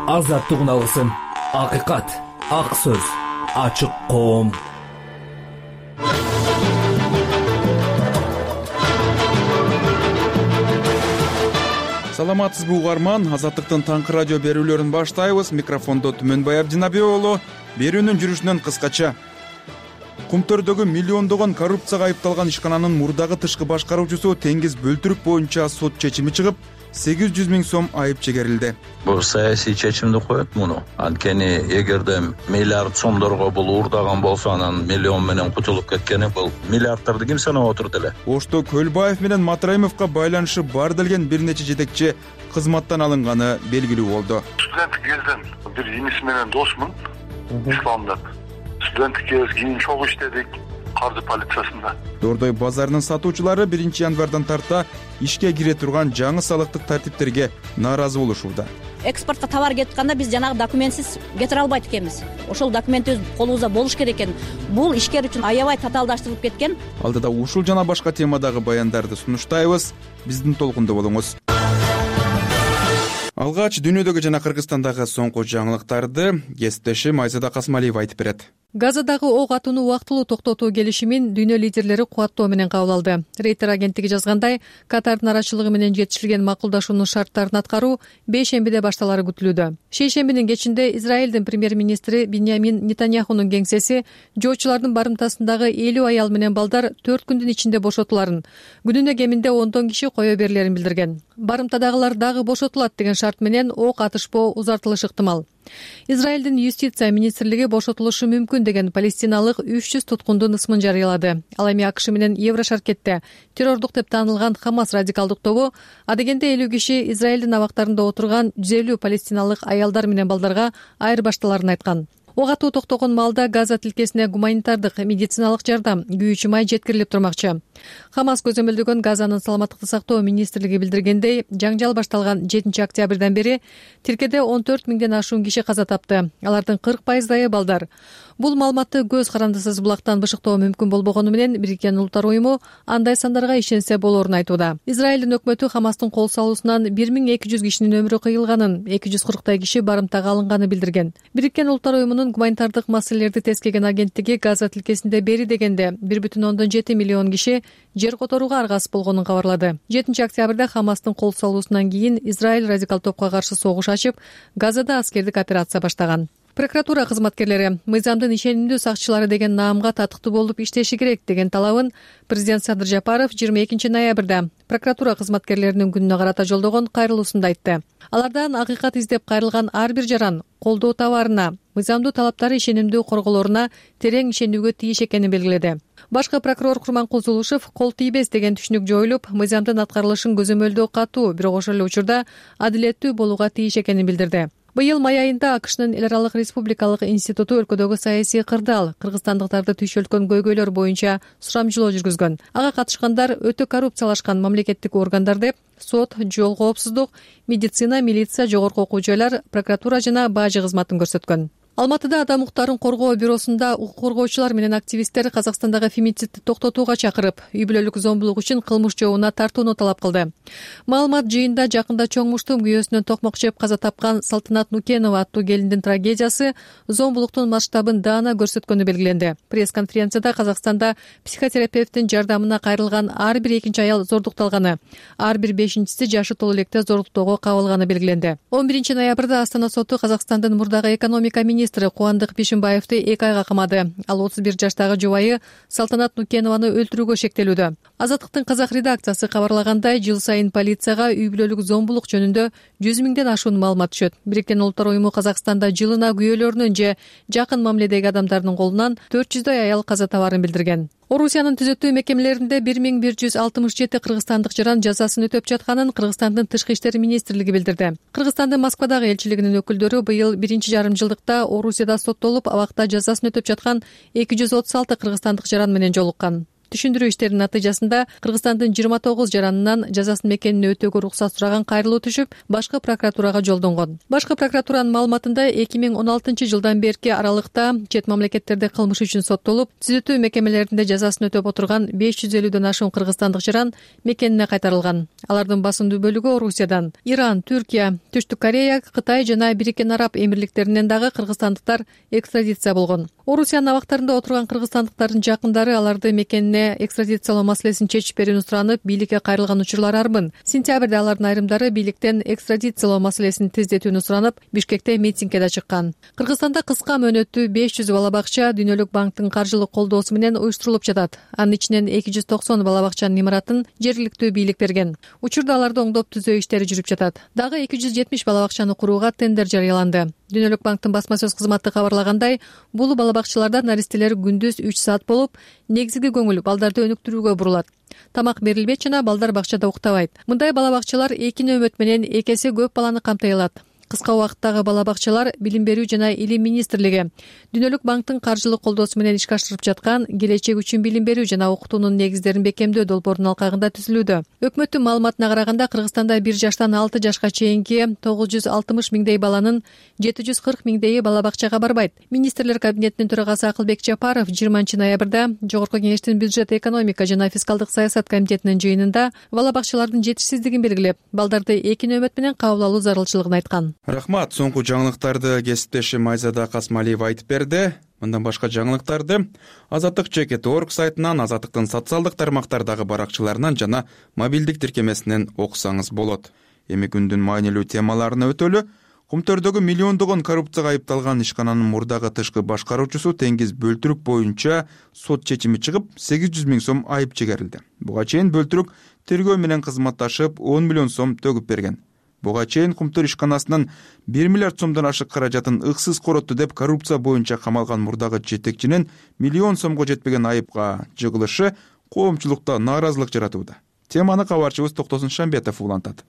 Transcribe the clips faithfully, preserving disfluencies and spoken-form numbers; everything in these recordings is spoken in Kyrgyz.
азаттыгын алгысың. Акыйкат, ак сөз, ачык коом. Саламатсызбы угарман, Азаттыктын таңкы радио берүүлөрүн баштайбыз. Микрофондо Түмөнбай Абдинабиоğlu. Берүүнүн жүрүшүнөн кыскача. Кумтөрдөгү миллиондогон коррупцияга айыпталган ишкананын мурдагы тышкы башкаруучусу теңиз бөлтүрүк боюнча сот чечими чыгып, сегиз жүз миң сом айып чегерилди. Бул саясий чечимди коет муну. Анткени эгерде миллиард сомдорго бул уурдаган болсо, анан миллион менен кутулуп кеткени бул миллиарддарды ким санап отурду эле? Ошто Көлбаев менен Матраимовго байланышы бар делген бир нече жетекчи кызматтан алынганы белгилүү болду. Студенттик кезден бир иниси менен досмун, Исламда. Студенттик кез кийин чогуу иштедик каржы полициясында. Дордой базарынын сатуучулары биринчи январдан тарта ишке кире турган жаңы салыктык тартиптерге нааразы болушууда. Экспортко товар кетип атканда биз жанагы документсиз кетире албайт экенбиз. Ошол документибиз колубузда болуш керек экен. Бул ишкер үчүн аябай татаалдаштырылып кеткен. Алдыда ушул жана башка темадагы баяндарды сунуштайбыз. Биздин толкунда болуңуз. Алгач дүйнөдөгү жана Кыргызстандагы соңку жаңылыктарды кесиптешим Айзада Касмалиева айтып берет. Газадагы ок атууну убактылуу токтотуу келишимин дүйнө лидерлери кубаттоо менен кабыл алды. Рейтер агенттиги жазгандай, Катардын арачылыгы менен жетишилген макулдашуунун шарттарын аткаруу бейшембиде башталары күтүлүүдө. Шейшембинин кечинде Израилдин премьер-министри Биньямин Нетаньяхунун кеңсеси жоочулардын барымтасындагы элүү аял менен балдар төрт күндүн ичинде бошотуларын, күнүнө кеминде ондон киши кое берилерин билдирген. Барымтадагылар дагы бошотулат деген шарт менен ок атышпоо узартылышы ыктымал. Израилдин юстиция министрлиги бошотулушу мүмкүн деген палестиналык үч жүз туткундун ысмын жарыялады. Ал эми АКШ менен Еврошаркетте террордук деп таанылган Хамас радикалдык тобу адегенде элүү киши Израилдин абактарында отурган жүз элүү палестиналык аялдар менен балдарга айырбашталарын айткан. Ок атуу токтогон маалда Газа тилкесине гуманитардык медициналык жардам, күйүүчү май жеткирилип турмакчы. Хамас көзөмөлдөгөн Газанын саламаттыкты сактоо министрлиги билдиргендей, жаңжал башталган жетинчи октябрдан бери тилкеде он төрт миңден ашуун киши каза тапты. Алардын кырк пайыздайы балдар. Бул маалыматты көз карандысыз булактан бышыктоо мүмкүн болбогону менен Бириккен Улуттар уюму андай сандарга ишенсе болоорун айтууда. Израилдин өкмөтү Хамастын кол салуусунан бир миң эки жүз кишинин өмүрү кыйылганын, эки жүз кырктай киши барымтага алынганы билдирген. Бириккен Улуттар уюмунун гуманитардык маселелерди тескеген агенттиги Газа тилкесинде бери дегенде бир бүтүн ондон жети миллион киши жер которууга аргасыз болгонун кабарлады. жетинчи октябрда Хамастын кол салуусунан кийин Израиль радикал топко каршы согуш ачып, Газада аскердик операция баштаган. Прокуратура кызматкерлери мыйзамдын ишенимдүү сакчылары деген наамга татыктуу болуп иштеши керек деген талабын президент Садыр Жапаров жыйырма экинчи ноябрда прокуратура кызматкерлеринин күнүнө карата жолдогон кайрылуусунда айтты. Алардан акыйкат издеп кайрылган ар бир жаран колдоо табарына, мыйзамдуу талаптары ишенимдүү корголоруна терең ишенүүгө тийиш экенин белгиледи. Башкы прокурор Курманкул Зулушев кол тийбес деген түшүнүк жоюлуп, мыйзамдын аткарылышын көзөмөлдөө катуу, бирок ошол эле учурда адилеттүү болууга тийиш экенин билдирди. Быйыл май айында АКШнын эл аралык республикалык институту өлкөдөгү саясий кырдаал, кыргызстандыктарды түйшөлткөн көйгөйлөр боюнча сурамжылоо жүргүзгөн. Ага катышкандар өтө коррупциялашкан мамлекеттик органдарды, сот, жол коопсуздук, медицина, милиция, жогорку окуу жайлар, прокуратура жана бажы кызматын көрсөткөн. Алматыда Адам укуктарын коргоо бюросунда укук коргоочулар менен активисттер Казакстандагы фемицидти токтотууга чакырып, үй бүлөлүк зомбулук үчүн кылмыш жообуна тартууну талап кылды. Маалымат жыйында жакында чоң муштум күйөөсүнөн токмок жеп каза тапкан Салтанат Нукенова аттуу келиндин трагедиясы зомбулуктун масштабын даана көрсөткөнү белгиленди. Пресс-конференцияда Казакстанда психотерапевттин жардамына кайрылган ар бир экинчи аял зордукталганы, ар бир бешинчиси жашы толуу электе зордуктоого кабылганы белгиленди. он биринчи ноябрда Астана соту Казакстандын мурдагы экономика министри Кубандык Бишимбаевди эки айга камады. Ал отуз бир жаштагы жубайы Салтанат Нукенованы өлтүрүүгө шектелүүдө. Азаттыктын казак редакциясы кабарлагандай, жыл сайын полицияга үй бүлөлүк зомбулук жөнүндө жүз миңден ашуун маалымат түшөт. Бириккен Улуттар уюму Казакстанда жылына күйөөлөрүнүн же жакын мамиледеги адамдардын колунан төрт жүздөй аял каза табарын билдирген. Орусиянын түзөтүү мекемелеринде бир миң бир жүз алтымыш жети кыргызстандык жаран жазасын өтөп жатканын Кыргызстандын Тышкы иштер министрлиги билдирди. Кыргызстандын Москвадагы элчилигинин өкүлдөрү быйыл биринчи жарым жылдыкта Орусияда соттолуп, абакта жазасын өтөп жаткан эки жүз отуз алты кыргызстандык жаран менен жолуккан. түшүндүрүү иштеринин натыйжасында Кыргызстандын жыйырма тогуз жаранынан жазасын мекенине өтөөгө уруксат сураган кайрылуу түшүп, башкы прокуратурага жолдонгон. Башкы прокуратуранын маалыматында эки миң он алтынчы жылдан берки аралыкта чет мамлекеттерде кылмыш үчүн соттолуп, түзөтүү мекемелеринде жазасын өтөп отурган беш жүз элүүдөн ашуун кыргызстандык жаран мекенине кайтарылган. Алардын басымдуу бөлүгү Орусиядан. Иран, Түркия, Түштүк Корея, Кытай жана Бириккен Араб Эмирликтеринен дагы кыргызстандыктар экстрадиция болгон. Орусиянын абактарында отурган кыргызстандыктардын жакындары аларды мекенине экстрадициялоо маселесин чечип берүүнү суранып, бийликке кайрылган учурлар арбын. Сентябрда алардын айрымдары бийликтен экстрадициялоо маселесин тездетүүнү суранып, Бишкекте митингге да чыккан. Кыргызстанда кыска мөөнөттүү беш жүз бала бакча Дүйнөлүк банктын каржылык колдоосу менен уюштурулуп жатат. Анын ичинен эки жүз токсон бала бакчанын имаратын жергиликтүү бийлик берген. Учурда аларды оңдоп түзөө иштери жүрүп жатат. Дагы эки жүз жетимиш бала бакчаны курууга тендер жарыяланды. Дүйнөлүк банктын басма сөз кызматы кабарлагандай, бул бала бакчаларда наристелер күндүз үч саат болуп, негизги көңүл балдарды өнүктүрүүгө бурулат. Тамак берилбейт жана балдар бакчада уктабайт. Мындай бала бакчалар эки нөөмөт менен эки эсе көп баланы камтай алат. Кыска убакыттагы бала бакчалар Билим берүү жана Илим министрлиги Дүйнөлүк банктын каржылык колдоосу менен ишке ашырып жаткан келечек үчүн билим берүү жана окутуунун негиздерин бекемдөө долбоорунун алкагында түзүлүүдө. Өкмөттүн маалыматына караганда, Кыргызстанда бир жаштан алты жашка чейинки тогуз жүз алтымыш миңдей баланын жети жүз кырк миңдейи бала бакчага барбайт. Министрлер кабинетинин төрагасы Акылбек Жапаров жыйырманчы ноябрда Жогорку Кеңештин бюджет, экономика жана фискалдык саясат комитетинин жыйынында бала бакчалардын жетишсиздигин белгилеп, балдарды эки нөөмөт менен кабыл алуу зарылчылыгын айткан. Рахмат. Соңку жаңылыктарды кесиптешим Айзада Касмалиева айтып берди. Мындан башка жаңылыктарды Азаттык чекит точка орг сайтынан, Азаттыктын социалдык тармактардагы баракчаларынан жана мобилдик тиркемесинен окусаңыз болот. Эми күндүн маанилүү темаларына өтөлү. Кумтөрдөгү миллиондогон коррупцияга айыпталган ишкананын мурдагы тышкы башкаруучусу Теңиз Бөлтүрүк боюнча сот чечими чыгып, сегиз жүз миң сом айып чегерилди. Буга чейин Бөлтүрүк тергөө менен кызматташып он миллион сом төгүп берген. Буга чейин Кумтөр ишканасынын бир миллиард сомдон ашык каражатын ыксыз коротту деп коррупция боюнча камалган мурдагы жетекчинин миллион сомго жетпеген айыпка жыгылышы коомчулукта нааразылык жаратууда. Теманы кабарчыбыз Токтосун Шамбетов улантат.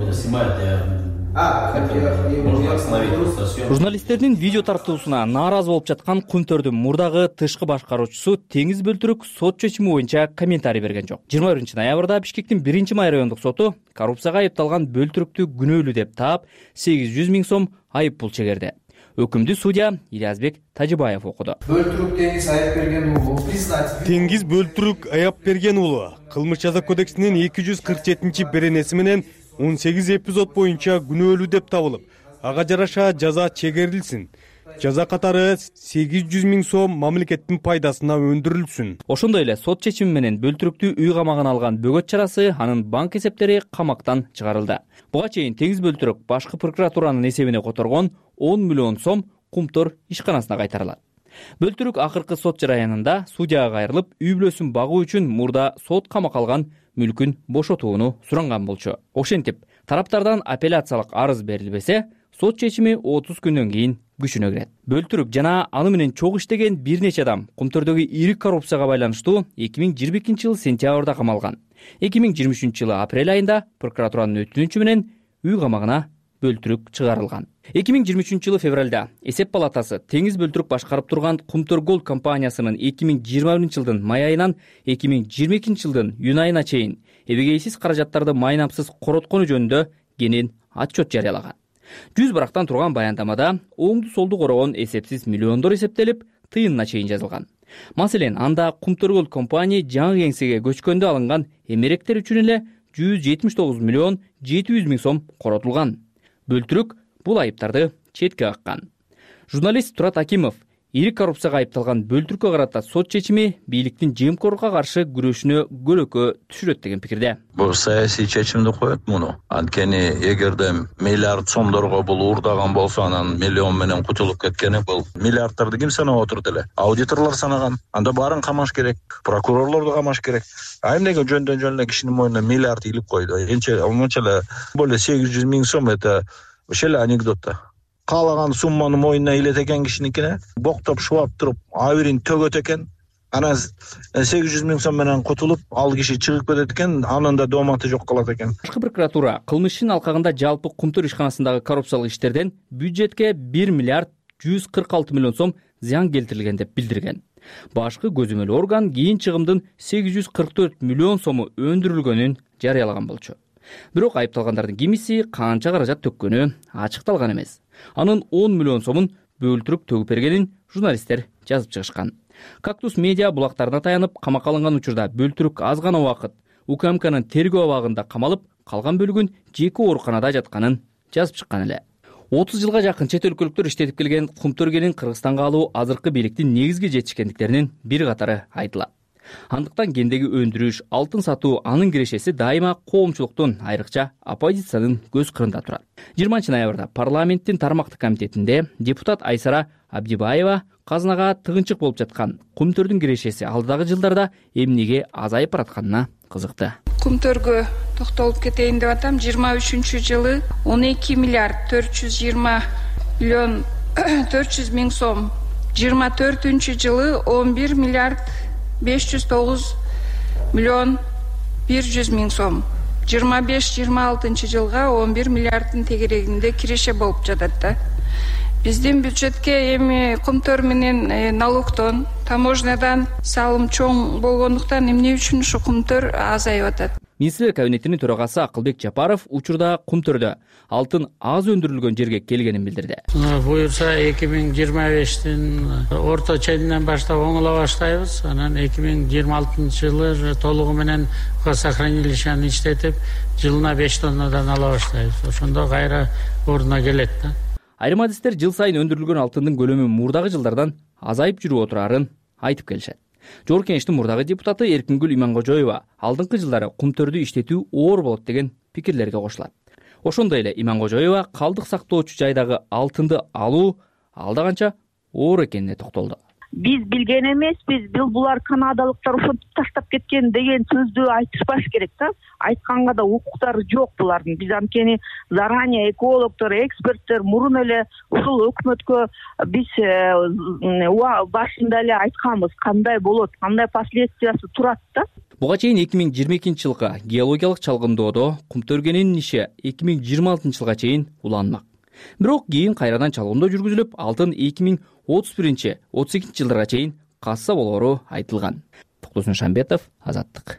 Журналисттердин видео тартуусуна нааразы болуп жаткан Кумтөрдүн мурдагы тышкы башкаруучусу Теңиз Бөлтүрүк сот чечими боюнча комментарий берген жок. жыйырма биринчи ноябрда Бишкектин биринчи май райондук соту коррупцияга айыпталган Бөлтүрүктү күнөөлүү деп таап, сегиз жүз миң сом айып пул чегерди. Өкүмдү судья Илязбек Тажыбаев окуду. Бөлтүрүк Теңиз айып берген уулу признать. Теңиз Бөлтүрүк айып берген уулу кылмыш жаза кодексинин эки жүз кырк жетинчи беренеси менен он сегиз эпизод боюнча күнөөлүү деп табылып, ага жараша жаза чегерилсин. Жаза катары сегиз жүз миң сом мамлекеттин пайдасына өндүрүлсүн. Ошондой эле сот чечими менен Бөлтүрүктү үй камагына алган бөгөт чарасы, анын банк эсептери камактан чыгарылды. Буга чейин Теңиз Бөлтүрүк башкы прокуратуранын эсебине которгон он миллион сом Кумтөр ишканасына кайтарылат. Бөлтүрүк акыркы сот жараянында судьяга кайрылып, үй бүлөсүн багуу үчүн мурда сот камакка алган мүлкүн бошотууну суранган болчу. Ошентип, тараптардан апелляциялык арыз берилбесе, сот чечими отуз күндөн кийин күчүнө кирет. Бөлтүрүк жана аны менен чогуу иштеген бир нече адам Кумтөрдөгү ири коррупцияга байланыштуу эки миң жыйырма экинчи жылы сентябрда камалган. эки миң жыйырма үчүнчү жылы апрель айында прокуратуранын өтүнүчү менен үй камагына Бөлтүрүк чыгарылган. эки миң жыйырма үчүнчү жылы февралда эсеп палатасы Теңиз Бөлтүрүк башкарып турган Кумтөр Голд компаниясынын эки миң жыйырма биринчи жылдын май айынан эки миң жыйырма экинчи жылдын июнь айына чейин эбегейсиз каражаттарды майнамсыз короткону жөнүндө кенен отчет жарыялаган. Жүз барактан турган баяндамада оңду солду корогон эсепсиз миллиондор эсептелип, тыйынына чейин жазылган. Маселен, анда Кумтөр Голд компания жаңы кеңсеге көчкөндө алынган эмеректер үчүн эле жүз жетимиш тогуз миллион жети жүз миң сом коротулган. Бөлтүрүк бул айыптарды четке каккан. Журналист Турат Акимов ири коррупцияга айыпталган Бөлтүрүккө карата сот чечими бийликтин жемкорлукка каршы күрөшүнө көлөкө түшүрөт деген пикирде. Бул саясий чечимди коет муну. Анткени эгерде миллиард сомдорго бул уурдаган болсо, анан миллион менен кутулуп кеткени, бул миллиардтарды ким санап отурду эле? Аудиторлор санаган. Анда баарын камаш керек, прокурорлорду камаш керек. А эмнеге жөндөн жөн эле кишинин мойнуна миллиард илип койду? Энче омонча эле более сегиз жүз миң сом, это ошол эле анекдот да. Каалаган сумманы мойнуна илет экен кишиникине, боктоп шубап туруп, абирин төгөт экен. Анан сегиз жүз миң сом менен кутулуп, ал киши чыгып кетет экен, анын да дооматы жок калат экен. Башкы прокуратура кылмыш ишинин алкагында жалпы Кумтөр ишканасындагы коррупциялык иштерден бюджетке бир миллиард жүз кырк алты миллион сом зыян келтирилген деп билдирген. Башкы көзөмөл орган кийин чыгымдын сегиз жүз кырк төрт миллион сому өндүрүлгөнүн жарыялаган болчу. Бирок айыпталгандардын кимиси канча каражат төккөнү ачыкталган эмес. Анын он миллион сомун бөлтүрүк төгүп бергенин журналисттер жазып чыгышкан. Кактус медиа булактарына таянып камакка алынган учурда бөлтүрүк аз гана убакыт УКМКнын тергөө абагында камалып, калган бөлүгүн жеке ооруканада жатканын жазып чыккан эле. отуз жылга жакын чет өлкөлүктөр иштетип келген кумтөргенин Кыргызстанга алуу азыркы бийликтин негизги жетишкендиктеринин бир катары айтылат. Андыктан гендеги өндүрүш, алтын сатуу анын кирешеси дайыма коомчулуктун, айрыкча оппозициянын көз кырында турат. жыйырманчы ноябрда парламенттин тармактык комитетинде депутат Айсара Абдибаева казынага тыгынчык болуп жаткан кумтөрдүн кирешеси алдыдагы жылдарда эмнеге азайып баратканына кызыкты. Кумтөргө токтолуп кетейин деп атам. жыйырма үчүнчү жылы он эки миллиард төрт жүз жыйырма миллион төрт жүз миң сом, жыйырма төртүнчү жылы он бир миллиард беш жүз тогуз миллион бир жүз миң сом, жыйырма беш жыйырма алтынчы жылга он бир миллиарддын тегерегинде киреше болуп жатат да. Биздин бюджетке эми кумтөр менен налогдон, таможнядан салым чоң болгондуктан эмне үчүн ушу кумтөр азайып атат? Министрлер кабинетинин төрагасы Акылбек Жапаров учурда кумтөрдө алтын аз өндүрүлгөн жерге келгенин билдирди. Буюрса эки миң жыйырма бештин орто ченинен баштап оңоло баштайбыз. Анан эки миң жыйырма алтынчы жылы толугу менен хранилищени иштетип, жылына беш тоннадан ала баштайбыз. Ошондо кайра ордуна келет да. Айрым адистер жыл сайын өндүрүлгөн алтындын көлөмү мурдагы жылдардан азайып жүрүп отурарын айтып келишет. Жогорку Кеңештин мурдагы депутаты Эркингүл Иманкожоева алдыңкы жылдары кумтөрдү иштетүү оор болот деген пикирлерге кошулат. Ошондой эле Иманкожоева калдык сактоочу жайдагы алтынды алуу алда канча оор экенине токтолду. Биз билген эмеспиз, бул булар канадалыктар ушинтип таштап кеткен деген сөздү айтышпаш керек да. Айтканга да укуктары жок булардын. Биз анткени заранее экологдор, эксперттер мурун эле ушул өкмөткө биз башында эле айтканбыз, кандай болот, кандай последствиясы турат да. Буга чейин эки миң жыйырма экинчи жылга геологиялык чалгындоодо кумтөргенин иши эки миң жыйырма алтынчы жылга чейин уланмак. Бирок кийин кайрадан чалгындоо жүргүзүлүп, алтын эки миң отуз биринчи отуз экинчи жылдарга чейин касса болоору айтылган. Токтосун Шамбетов, Азаттык.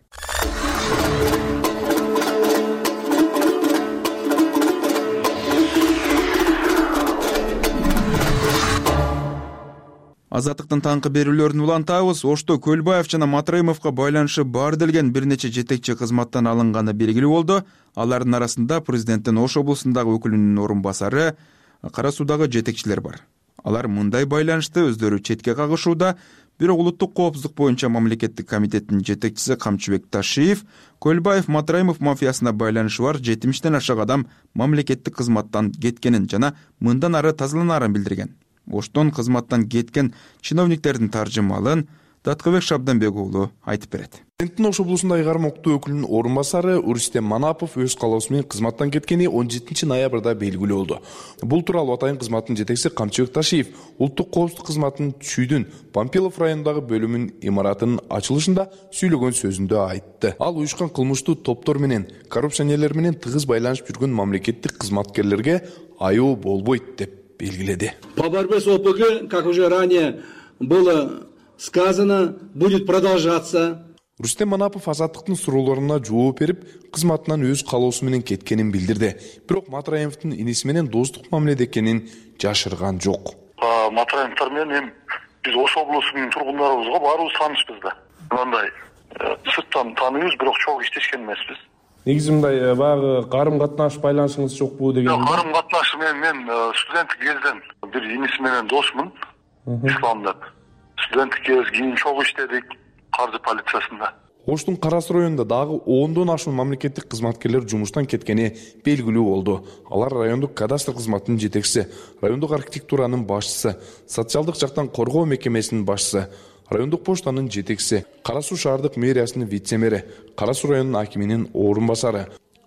Азаттыктын таңкы берүүлөрүн улантабыз. Ошто Көлбаев жана Матраимовго байланышы бар делген бир нече жетекчи кызматтан алынганы белгилүү болду. Алардын арасында президенттин Ош облусундагы өкүлүнүн орун басары, Кара Суудагы жетекчилер бар. Алар мындай байланышты өздөрү четке кагышууда. Бирок улуттук коопсуздук боюнча мамлекеттик комитеттин жетекчиси Камчыбек Ташиев Көлбаев Матраимов мафиясына байланышы бар жетимиштен ашык адам мамлекеттик кызматтан кеткенин жана мындан ары тазаланаарын билдирген. Оштон кызматтан кеткен чиновниктердин таржымалын Даткыбек Шабданбек уулу айтып берет. Президенттин Ош облусундагы кармоктуу өкүлүнүн орун басары Рустем Манапов өз калоосу менен кызматтан кеткени он жетинчи ноябрда белгилүү болду. Бул тууралуу Атайын кызматтын жетекчиси Камчыбек Ташиев улуттук коопсуздук кызматынын Чүйдүн Пампилов районундагы бөлүмүнүн имаратынын ачылышында сүйлөгөн сөзүндө айтты. Ал уюшкан кылмыштуу топтор менен, коррупционерлер менен тыгыз байланышып жүргөн мамлекеттик кызматкерлерге аюу болбойт деп белгиледи. По борьбе с ОПГ, как уже ранее было сказано, будет продолжаться. Рустем Манапов Азаттыктын суроолоруна жооп берип, кызматынан өз калоосу менен кеткенин билдирди. Бирок Матраимовдун иниси менен достук мамиледе экенин жашырган жок. Матраимовдор менен биз Ош облусунун тургундарыбызга баарыбыз таанышпыз да. Мындай сырттан тааныйбыз, бирок чогуу иштешкен эмеспиз. Негизи мындай баягы карым катнаш байланышыңыз жокпу деген. Карым катнашы менен мен студенттик кезден бир иниси менен досмун, Ислам деп. Студенттик кез кийин чогуу иштедик каржы полициясында. Оштун Кара Суу районунда дагы ондон ашуун мамлекеттик кызматкерлер жумуштан кеткени белгилүү болду. Алар райондук кадастр кызматынын жетекчиси, райондук архитектуранын башчысы, социалдык жактан коргоо мекемесинин башчысы, райондук поштанын жетекчиси, Кара Суу шаардык мэриясынын вице-мэри, Кара Суу районунун акиминин орун басары.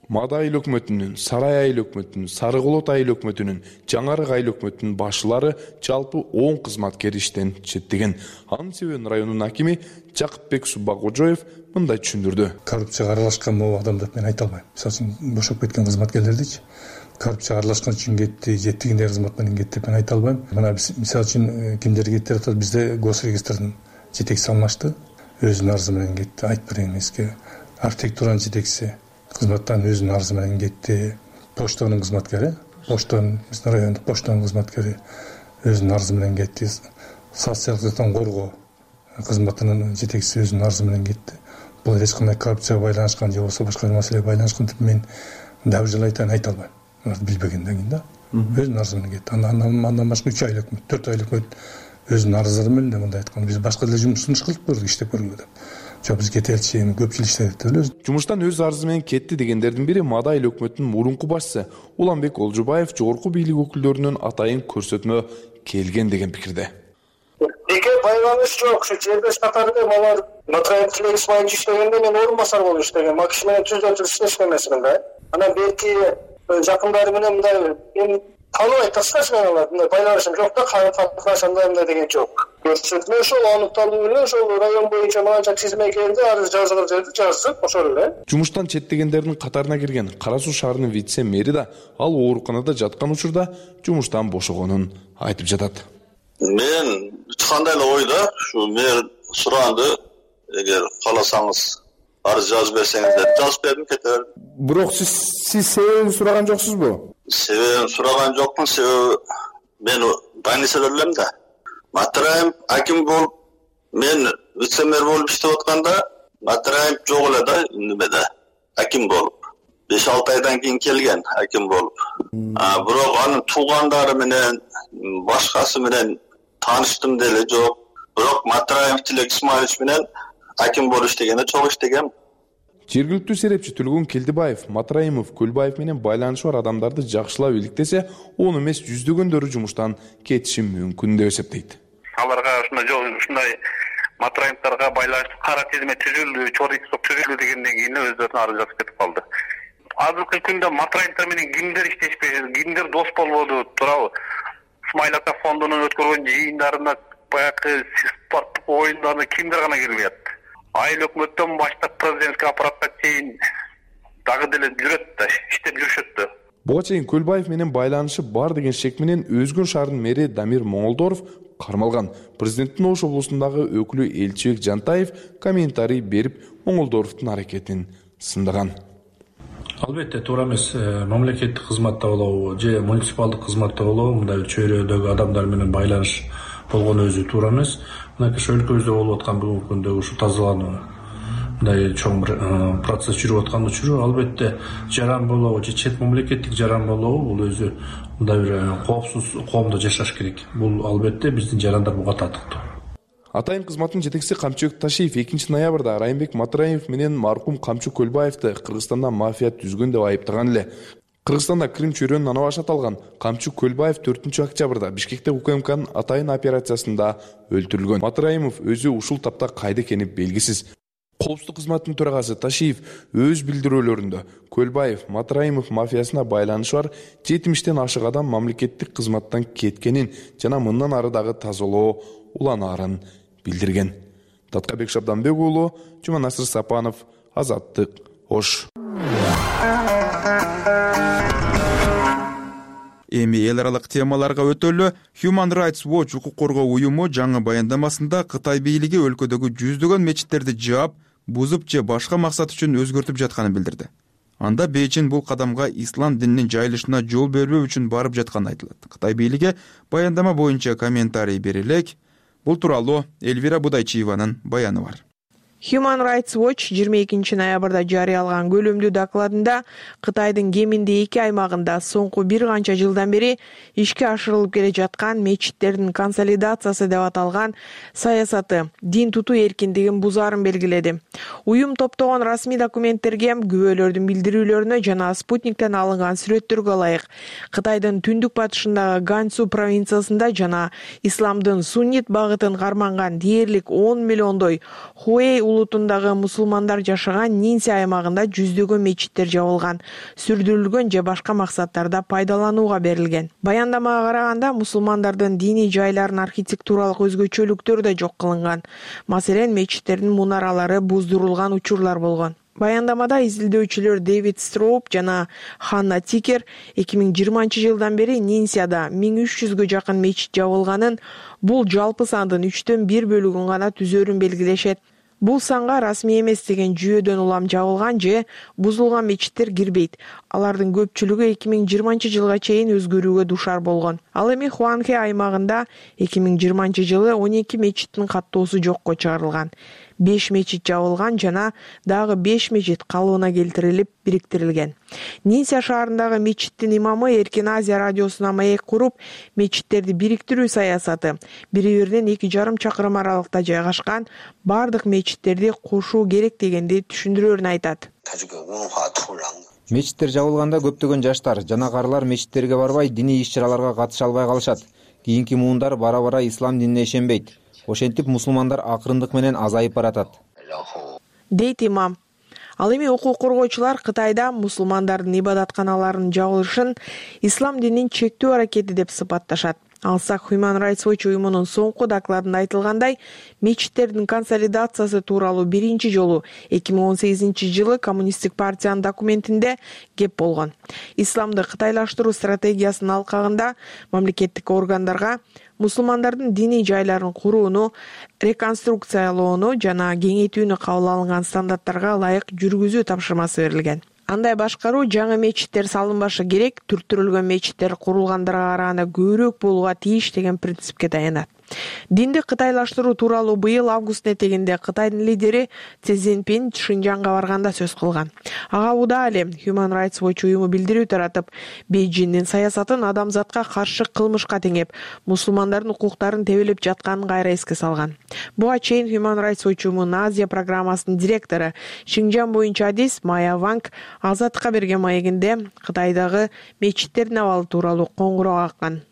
Мадай айыл өкмөтүнүн, Сарай айыл өкмөтүнүн, Сары Колот айыл өкмөтүнүн, Жаңарык айыл өкмөтүнүн башчылары жалпы он кызматкер иштен четтеген. Анын себебин райондун акими Жакыпбек Суббакожоев мындай түшүндүрдү. Коррупцияга аралашкан могу адамды мен айта албайм. Мисалы үчүн бошоп кеткен кызматкерлердичи коррупцияга аралашкан үчүн кетти, жетигиндей кызмат менен кетти деп мен айта албайм. Мына биз мисалы үчүн кимдер кетти деп атат, бизде госрегистрдин жетекчиси алмашты, өзүнүн арызы менен кетти. Айтып берейин эске. Архитектуранын жетекчиси кызматтан өзүнүн арызы менен кетти. Поштанын кызматкери, поштанын биздин райондук поштанын кызматкери өзүнүн арызы менен кетти. Социалдыктан коргоо кызматынын жетекчиси өзүнүн арызы менен кетти. Бул эч кандай коррупцияга байланышкан же болбосо башка маселеге байланышкан деп мен дагы бир жолу айтайын, айта албайм. Аларды билбегенден кийин да өзүнүн арызы менен кетти. Андан андан башка үч айлык өкмөт, төрт айлык өкмөт өзүнүн арыздары менен мындай айткан. Биз башка деле жумуштун иш кылып көрдүк, иштеп көргүлө деп. Жок, биз кетеличи, эми көпчүлүк иштедик деп элебиз. Жумуштан өз арызы менен кетти дегендердин бири Мадай айыл өкмөтүнүн мурунку башчысы Уланбек Олжубаев жогорку бийлик өкүлдөрүнүн атайын көрсөтмө келген деген пикирде. Эке байланыш жок, ушу жербеш катары алар Матраев Тилек Исмаилович иштегенде мен орун басар болуп иштеген. Макиш менен түздөн түз иштешкен эмесмин да. Анан берки жакындары менен мындай эми тааныбайт таскачы мен алар. Мындай байланышым жок да, катнашамда мындай деген жок. Көрсөтмө ошол аныкталуу менен ошол район боюнча манча тизме келди, арыз жазгыр жерди жаздык, ошол эле. Жумуштан четтегендердин катарына кирген Кара Суу шаарынын вице-мэри да ал ооруканада жаткан учурда жумуштан бошогонун айтып жатат. Мен эч кандай эле ойда ушу мэр суранды, эгер кааласаңыз арыз жазып берсеңиздер, жазып бердим, кете бердим. Бирок сиз сиз себебин сураган жоксузбу? Себебин сураган жокмун, себеби мен больницада элем да. Матраев аким болуп, мен вице-мэр болуп иштеп атканда, Матраев жок эле да, немеде, аким болуп. беш алты айдан кийин келген аким болуп. А бирок анын туугандары менен, башкасы менен тааныштым деле жок. Бирок Матраев Тилек Исмаилович менен аким болуп иштегенде чогуу иштегем. Жергиликтүү серепчи Түлгүн Келдибаев Матраимов Көлбаев менен байланышы бар адамдарды жакшылап иликтесе, он эмес жүздөгөндөрү жумуштан кетиши мүмкүн деп эсептейт. Аларга ушундай жол, ушундай Матраимовдорго байланыштуу кара тизме түзүлдү, чорик топ түзүлдү дегенден кийин өздөрүнүн арыз жазып кетип калды. Азыркы күндө Матраимовдор менен кимдер иштешпейт, кимдер дос болбоду, туурабы? Исмаил ата фондунун өткөргөн жыйындарына, баягы спорттук оюндарына кимдер гана келбейт. Айыл өкмөттөн баштап президентке аппаратка чейин дагы деле жүрөт да, иштеп жүрүшөт да. Буга чейин Көлбаев менен байланышы бар деген шек менен Өзгөн шаарынын мэри Дамир Моңолдоров кармалган. Президенттин Ош облусундагы өкүлү Элчибек Жантаев комментарий берип, Моңолдоровдун аракетин сындаган. Албетте туура эмес, мамлекеттик кызматта болобу же муниципалдык кызматта болобу мындай чөйрөдөгү адамдар менен байланыш болгон өзү туура эмес. Мынакей өлкөбүздө болуп аткан бүгүнкү күндөгү ушу тазалануу мындай чоң бир процесс жүрүп аткан учуру албетте жаран болобу же чет мамлекеттик жаран болобу бул өзү мындай бир коопсуз коомдо жашаш керек. Бул албетте биздин жарандар буга татыктуу. Атайын кызматтын жетекчиси Камчыбек Ташиев экинчи ноябрда Райымбек Матраев менен маркум Камчы Көлбаевди Кыргызстанда мафия түзгөн деп айыптаган эле. Кыргызстанда Крым чөйрөнүн ана башы аталган Камчы Көлбаев төртүнчү октябрда Бишкекте УКМКнын атайын операциясында өлтүрүлгөн. Матраимов өзү ушул тапта кайда экени белгисиз. Коопсуздук кызматынын төрагасы Ташиев өз билдирүүлөрүндө Көлбаев Матраимов мафиясына байланышы бар жетимиштен ашык адам мамлекеттик кызматтан кеткенин жана мындан ары дагы тазалоо уланаарын билдирген. Таткабек Шабданбек уулу, Жуманасыр Сапанов, Азаттык, Ош. Эми эл аралык темаларга өтөлү. Human Rights Watch укук коргоо уюму жаңы баяндамасында Кытай бийлиги өлкөдөгү жүздөгөн мечиттерди жаап, бузуп же башка максат үчүн өзгөртүп жатканын билдирди. Анда Бейжин бул кадамга ислам дининин жайылышына жол бербөө үчүн барып жатканы айтылат. Кытай бийлиги баяндама боюнча комментарий бере элек. Бул тууралуу Эльвира Будайчиеванын баяны бар. Human Rights Watch жыйырма экинчи ноябрда жарыялаган көлөмдүү докладында Кытайдын кеминде эки аймагында соңку бир канча жылдан бери ишке ашырылып келе жаткан мечиттердин консолидациясы деп аталган саясаты дин тутуу эркиндигин бузаарын белгиледи. Уюм топтогон расмий документтерге, күбөлөрдүн билдирүүлөрүнө жана спутниктен алынган сүрөттөргө ылайык Кытайдын түндүк батышындагы Ганьсу провинциясында жана исламдын суннит багытын карманган дээрлик он миллиондой Хуэй улутундагы мусулмандар жашаган Нинси аймагында жүздөгөн мечиттер жабылган, сүрдүрүлгөн же башка максаттарда пайдаланууга берилген. Баяндамага караганда мусулмандардын диний жайларынын архитектуралык өзгөчөлүктөрү да жок кылынган. Маселен, мечиттердин мунаралары буздурулган учурлар болгон. Баяндамада изилдөөчүлөр Дэвид Строуп жана Ханна Тикер эки миң жыйырманчы жылдан бери Нинсияда миң үч жүзгө жакын мечит жабылганын, бул жалпы сандын үчтөн бир бөлүгүн гана түзөрүн белгилешет. Бул санга расмий эмес деген жүйөдөн улам жабылган же бузулган мечиттер кирбейт. Алардын көпчүлүгү эки миң жыйырманчы жылга чейин өзгөрүүгө душар болгон. Ал эми Хуанхэ аймагында эки миң жыйырманчы жылы он эки мечиттин каттоосу жокко чыгарылган. беш мечит жабылган жана дагы беш мечит калыбына келтирилип бириктирилген. Нинсия шаарындагы мечиттин имамы Эркин Азия радиосуна маек куруп, мечиттерди бириктирүү саясаты бири-биринен эки жарым чакырым аралыкта жайгашкан бардык мечиттерди кошуу керек дегенди түшүндүрөөрүн айтат. Мечиттер жабылганда көптөгөн жаштар жана карылар мечиттерге барбай, диний иш-чараларга катыша албай калышат. Кийинки муундар бара-бара ислам динине ишенбейт. Ошентип мусулмандар акырындык менен азайып баратат, дейт имам. Ал эми укук коргоочулар Кытайда мусулмандардын ибадатканаларынын жабылышын ислам дининин чектөө аракети деп сыпатташат. Алсак Human Rights Watch уюмунун соңку докладында айтылгандай, мечиттердин консолидациясы тууралуу биринчи жолу эки миң он сегизинчи жылы Коммунисттик партиянын документинде кеп болгон. Исламды кытайлаштыруу стратегиясынын алкагында мамлекеттик органдарга мусулмандардын диний жайларын курууну, реконструкциялоону жана кеңейтүүнү кабыл алынган стандарттарга ылайык жүргүзүү тапшырмасы берилген. Андай башкаруу жаңы мечиттер салынбашы керек, түрттүрүлгөн мечиттер курулгандарга караганда көбүрөөк болууга тийиш деген принципке таянат. Динди кытайлаштыруу тууралуу быйыл август этегинде Кытайдын лидери Си Цзиньпин Шинжаңга барганда сөз кылган. Ага уда эле Human Rights Watch уюму билдирүү таратып, Бейжиңдин саясатын адамзатка каршы кылмышка теңеп, мусулмандардын укуктарын тебелеп жатканын кайра эске салган. Буга чейин Human Rights Watch уюмунун Азия программасынын директору Шинжаң боюнча адис Майя Ванг Азаттыкка берген маегинде Кытайдагы мечиттердин абалы тууралуу коңгуроо каккан.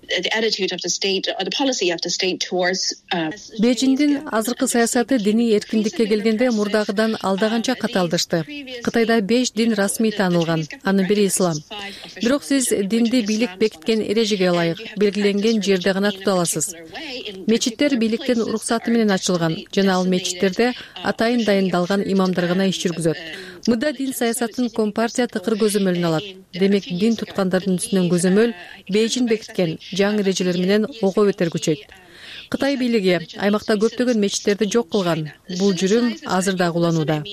Бейжиңдин азыркы саясаты диний эркиндикке келгенде мурдагыдан алдаганча катаалдашты. Кытайда беш дин расмий таанылган, анын бири ислам. Бирок сиз динди бийлик бекиткен эрежеге ылайык белгиленген жерде гана тута аласыз. Мечиттер бийликтин уруксаты менен ачылган жана ал мечиттерде атайын дайындалган имамдар гана иш жүргүзөт. Мында дин саясатын Компартия тыкыр көзөмөлүнө алат. Демек дин туткандардын үстүнөн көзөмөл Бейжиң бекиткен жаңы эрежелер менен ого бетер күчөйт. Кытай бийлиги аймакта көптөгөн мечиттерди жок кылган. Бул жүрүм азыр да кулланууда.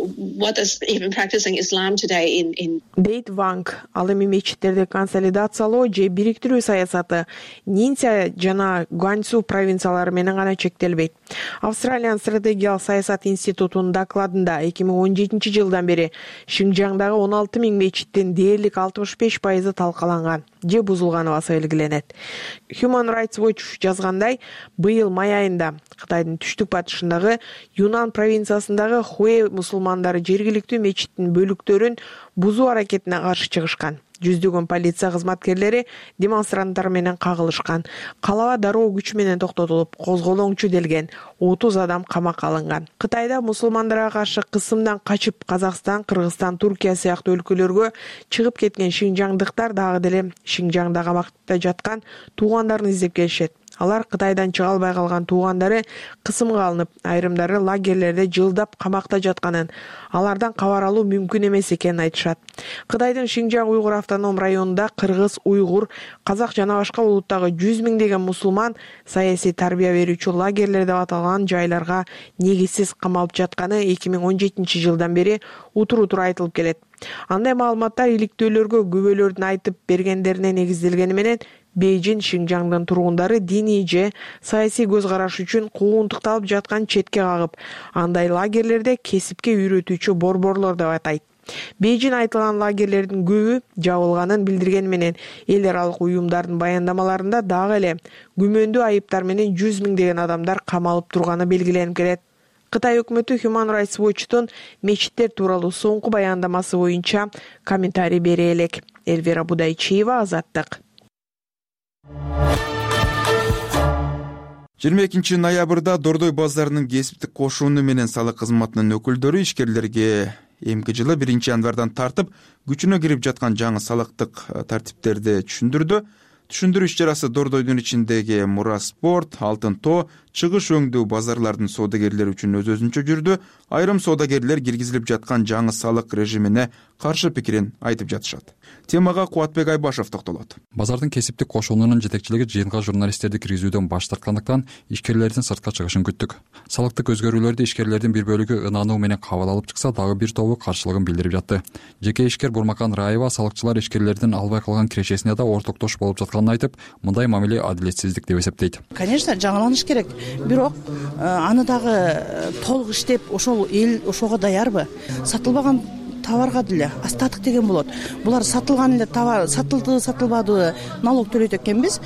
Дейт Ванг, ал эми мечиттерди консолидациялоо же бириктирүү саясаты Нинсия жана Гуанцзу провинциялары менен гана чектелбейт. Австралиянын стратегиялык саясат институтунун докладында эки миң он жетинчи жылдан бери Шинжаңдагы он алты миң мечиттин дээрлик алтымыш беш пайызы талкаланган же бузулганы баса белгиленет. Human Rights Watch жазгандай, быйыл май айында Кытайдын түштүк батышындагы Юнан провинциясындагы Хуэ мусулмандары жергиликтүү мечиттин бөлүктөрүн бузуу аракетине каршы чыгышкан. Жүздөгөн полиция кызматкерлери демонстранттар менен кагылышкан. Калаба дароо күч менен токтотулуп, козголоңчу делген отуз адам камакка алынган. Кытайда мусулмандарга каршы кысымдан качып Казакстан, Кыргызстан, Туркия сыяктуу өлкөлөргө чыгып кеткен шинжаңдыктар дагы деле Шинжаңда камакта жаткан туугандарын издеп келишет. Алар Кытайдан чыга албай калган туугандары кысымга алынып, айрымдары лагерлерде жылдап камакта жатканын, алардан кабар алуу мүмкүн эмес экенин айтышат. Кытайдын Шинжаң уйгур автоном районунда кыргыз, уйгур, казак жана башка улуттагы жүз миңдеген мусулман саясий тарбия берүүчү лагерлер деп аталган жайларга негизсиз камалып жатканы эки миң он жетинчи жылдан бери утур-утур айтылып келет. Андай маалыматтар иликтөөлөргө күбөлөрдүн айтып бергендерине негизделгени менен Бейжиң Шинжаңдын тургундары диний же саясий көз караш үчүн куугунтукталып жаткан четке кагып, андай лагерлерде кесипке үйрөтүүчү борборлор деп атайт. Бейжиң айтылган лагерлердин көбү жабылганын билдиргени менен эл аралык уюмдардын баяндамаларында дагы эле күмөндүү айыптар менен жүз миңдеген адамдар камалып турганы белгиленип келет. Кытай өкмөтү Human Rights Watch'тун мечиттер тууралуу соңку баяндамасы боюнча комментарий бере элек. Эльвира Будайчиева, Азаттык. жыйырма экинчи ноябрда Дордой базарынын кесиптик кошууну менен салык кызматынын өкүлдөрү ишкерлерге эмки жылы биринчи январдан тартып күчүнө кирип жаткан жаңы салыктык тартиптерди түшүндүрдү. Түшүндүрүү иш-чарасы Дордойдун ичиндеги Мура спорт, Алтын тоо, чыгыш өңдүү базарлардын соодагерлери үчүн өз өзүнчө жүрдү. Айрым соодагерлер киргизилип жаткан жаңы салык режимине каршы пикирин айтып жатышат. Темага Кубатбек Айбашев токтолот. Базардын кесиптик кошуунунун жетекчилиги жыйынга журналисттерди киргизүүдөн баш тарткандыктан ишкерлердин сыртка чыгышын күттүк. Салыктык өзгөрүүлөрдү ишкерлердин бир бөлүгү ынануу менен кабыл алып чыкса, дагы бир тобу каршылыгын билдирип жатты. Жеке ишкер Бурмакан Раева салыкчылар ишкерлердин албай калган кирешесине да ортоктош болуп жатканын айтып, мындай мамиле адилетсиздик деп эсептейт. Конечно, жаңыланыш керек. Бирок аны дагы толук иштеп, ошол эл ошого даярбы? Сатылбаган товарга деле остаток деген болот. Булар сатылган эле товар, сатылды, сатылбады, налог төлөйт экенбиз.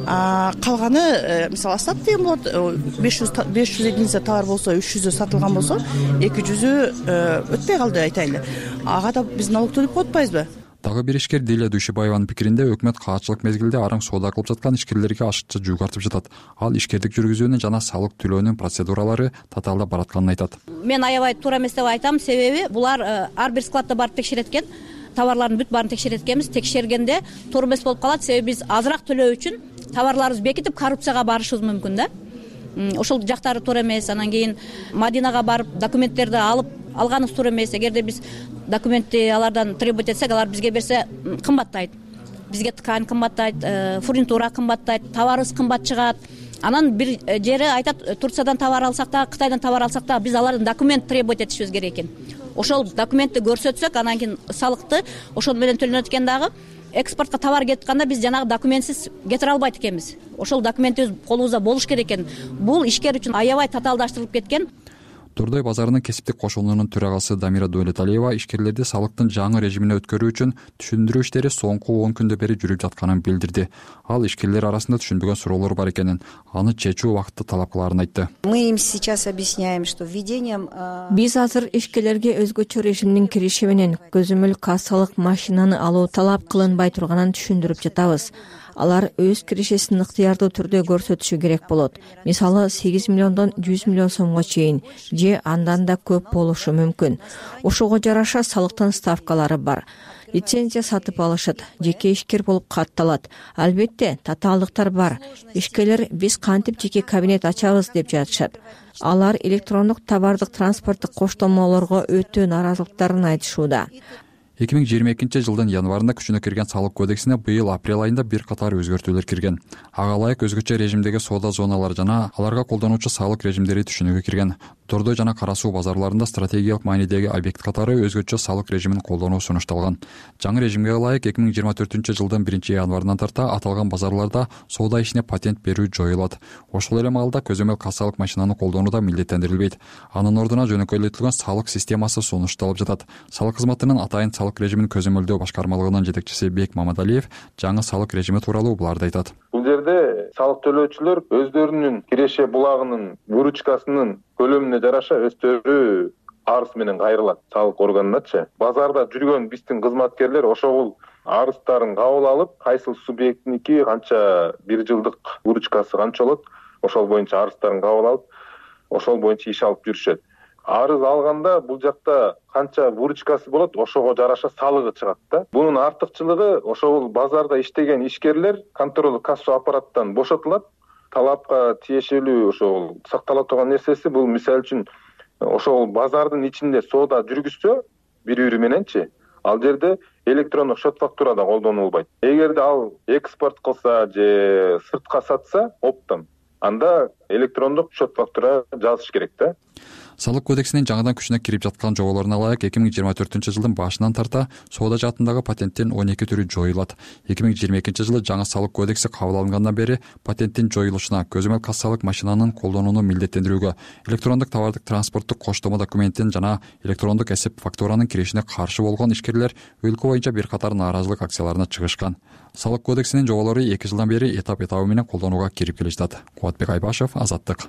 Калганы, мисалы, остаток деген болот. беш жүз единица товар болсо, үч жүзү сатылган болсо, эки жүзү өтпөй калды айтайлы. Ага да биз налог төлөп атпайбызбы? Дагы бир ишкер Дилия Дүйшөбаеванын пикиринде өкмөт каатчылык мезгилде араң соода кылып жаткан ишкерлерге ашыкча жүк артып жатат. Ал ишкердик жүргүзүүнүн жана салык төлөөнүн процедуралары татаалда баратканын айтат. Мен аябай туура эмес деп айтам, себеби булар ар бир складда барып текшерет экен. Товарлардын бүт баарын текшерет экенбиз. Текшергенде туура эмес болуп калат, себеби биз азыраак төлөө үчүн товарларыбызды бекитип коррупцияга барышыбыз мүмкүн да. Ошол жактары туура эмес. Анан кийин Мадинага барып документтерди алып алганыбыз туура эмес. Эгерде биз документти алардан требовать этсек, алар бизге берсе кымбаттайт. Бизге ткань кымбаттайт, фурнитура кымбаттайт, товарыбыз кымбат чыгат. Анан бир жери айтат, Турциядан товар алсак да, Кытайдан товар алсак да, биз алардан документ требовать этишибиз керек экен. Ошол документти көрсөтсөк, анан кийин салыкты ошол менен төлөнөт экен дагы. Экспортко товар кетип атканда биз жанагы документсиз кетире албайт экенбиз. Ошол документибиз колубузда болуш керек экен. Бул ишкер үчүн аябай татаалдаштырылып кеткен. Дордой базарынын кесиптик кошуунунун төрагасы Дамира Дөлеталиева ишкерлерди салыктын жаңы режимине өткөрүү үчүн түшүндүрүү иштери соңку он күндө бери жүрүп жатканын билдирди. Ал ишкерлер арасында түшүнбөгөн суроолор бар экенин, аны чечүү убакытты талап кылаарын айтты. Мы им сейчас объясняем, что введением Биз азыр ишкерлерге өзгөчө режимдин кириши менен көзөмөл кассалык машинаны алуу талап кылынбай турганын түшүндүрүп жатабыз. Алар өз кирешесин ыктыярдуу түрдө көрсөтүшү керек болот. Мисалы сегиз миллиондон жүз миллион сомго чейин же андан да көп болушу мүмкүн. Ошого жараша салыктын ставкалары бар. Лицензия сатып алышат, жеке ишкер болуп катталат. Албетте, татаалдыктар бар. Ишкерлер биз кантип жеке кабинет ачабыз деп жатышат. Алар электрондук товардык транспорттук коштомолорго өтө нааразылыктарын айтышууда. эки миң жыйырма экинчи жылдын январында күчүнө кирген салык кодексине быйыл апрель айында бир катар өзгөртүүлөр кирген. Ага ылайык өзгөчө режимдеги соода зоналары жана аларга колдонуучу салык режимдери түшүнүүгө кирген. Дордой жана Кара суу базарларында стратегиялык маанидеги объект катары өзгөчө салык режимин колдонуу сунушталган. Жаңы режимге ылайык эки миң жыйырма төртүнчү жылдын биринчи январынан тарта аталган базарларда соода ишине патент берүү жоюлат. Ошол эле маалда көзөмөл кассалык машинаны колдонуу да милдеттендирилбейт. Анын ордуна жөнөкөйлөтүлгөн салык системасы сунушталып жатат. Салык кызматынын атайын салык режимин көзөмөлдөө башкармалыгынын жетекчиси Бек Мамадалиев жаңы салык режими тууралуу буларды айтат. Бул жерде салык төлөөчүлөр өздөрүнүн киреше булагынын выручкасынын көлөмүнө жараша өздөрү арыз менен кайрылат салык органыначы. Базарда жүргөн биздин кызматкерлер ошол арыздарын кабыл алып, кайсыл субъекттиники канча бир жылдык выручкасы канча болот, ошол боюнча арыздарын кабыл алып, ошол боюнча иш алып жүрүшөт. Арыз алганда бул жакта канча выручкасы болот, ошого жараша салыгы чыгат да. Бунун артыкчылыгы ошол базарда иштеген ишкерлер контролдук кассо аппараттан бошотулат. Талапка тиешелүү ошол сактала турган нерсеси бул мисалы үчүн ошол базардын ичинде соода жүргүзсө бири-бири мененчи, ал жерде электрондук счет фактура да колдонулбайт. Эгерде ал экспорт кылса же сыртка сатса оптом, анда электрондук счет фактура жазыш керек да. Салык кодексинин жаңыдан күчүнө кирип жаткан жоболоруна ылайык эки миң жыйырма төртүнчү жылдын башынан тарта соода жаатындагы патенттин он эки түрү жоюлат. эки миң жыйырма экинчи жылы жаңы салык кодекси кабыл алынгандан бери патенттин жоюлушуна, көзөмөл кассалык машинанын колдонууну милдеттендирүүгө, электрондук товардык транспорттук коштомо документин жана электрондук эсеп фактуранын киришине каршы болгон ишкерлер өлкө боюнча бир катар нааразылык акцияларына чыгышкан. Салык кодексинин жоболору эки жылдан бери этап этабы менен колдонууга кирип келе жатат. Кубатбек Айбашев, Азаттык.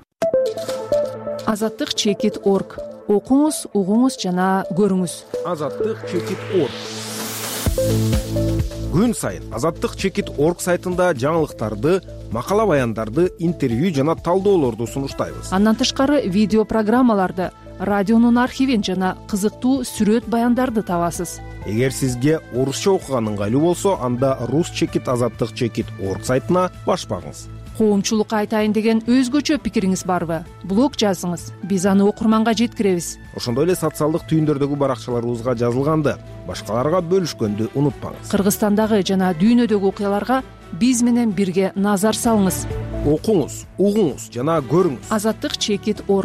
Азаттык чекит точка орг. Окуңуз, угуңуз жана көрүңүз. Азаттык чекит точка орг. күн сайын азаттык чекит орг сайтында жаңылыктарды, макала баяндарды, интервью жана талдоолорду сунуштайбыз. Андан тышкары видео программаларды, радионун архивин жана кызыктуу сүрөт баяндарды табасыз. Эгер сизге орусча окуган ыңгайлуу болсо, анда рус чекит азаттык чекит орг сайтына баш багыңыз. Коомчулукка айтайын деген өзгөчө пикириңиз барбы? Блог жазыңыз, биз аны окурманга жеткиребиз. Ошондой эле социалдык түйүндөрдөгү баракчаларыбызга жазылганды, башкаларга бөлүшкөндү унутпаңыз. Кыргызстандагы жана дүйнөдөгү окуяларга биз менен бирге назар салыңыз. Окуңуз, угуңуз жана көрүңүз. азаттык чекит орг.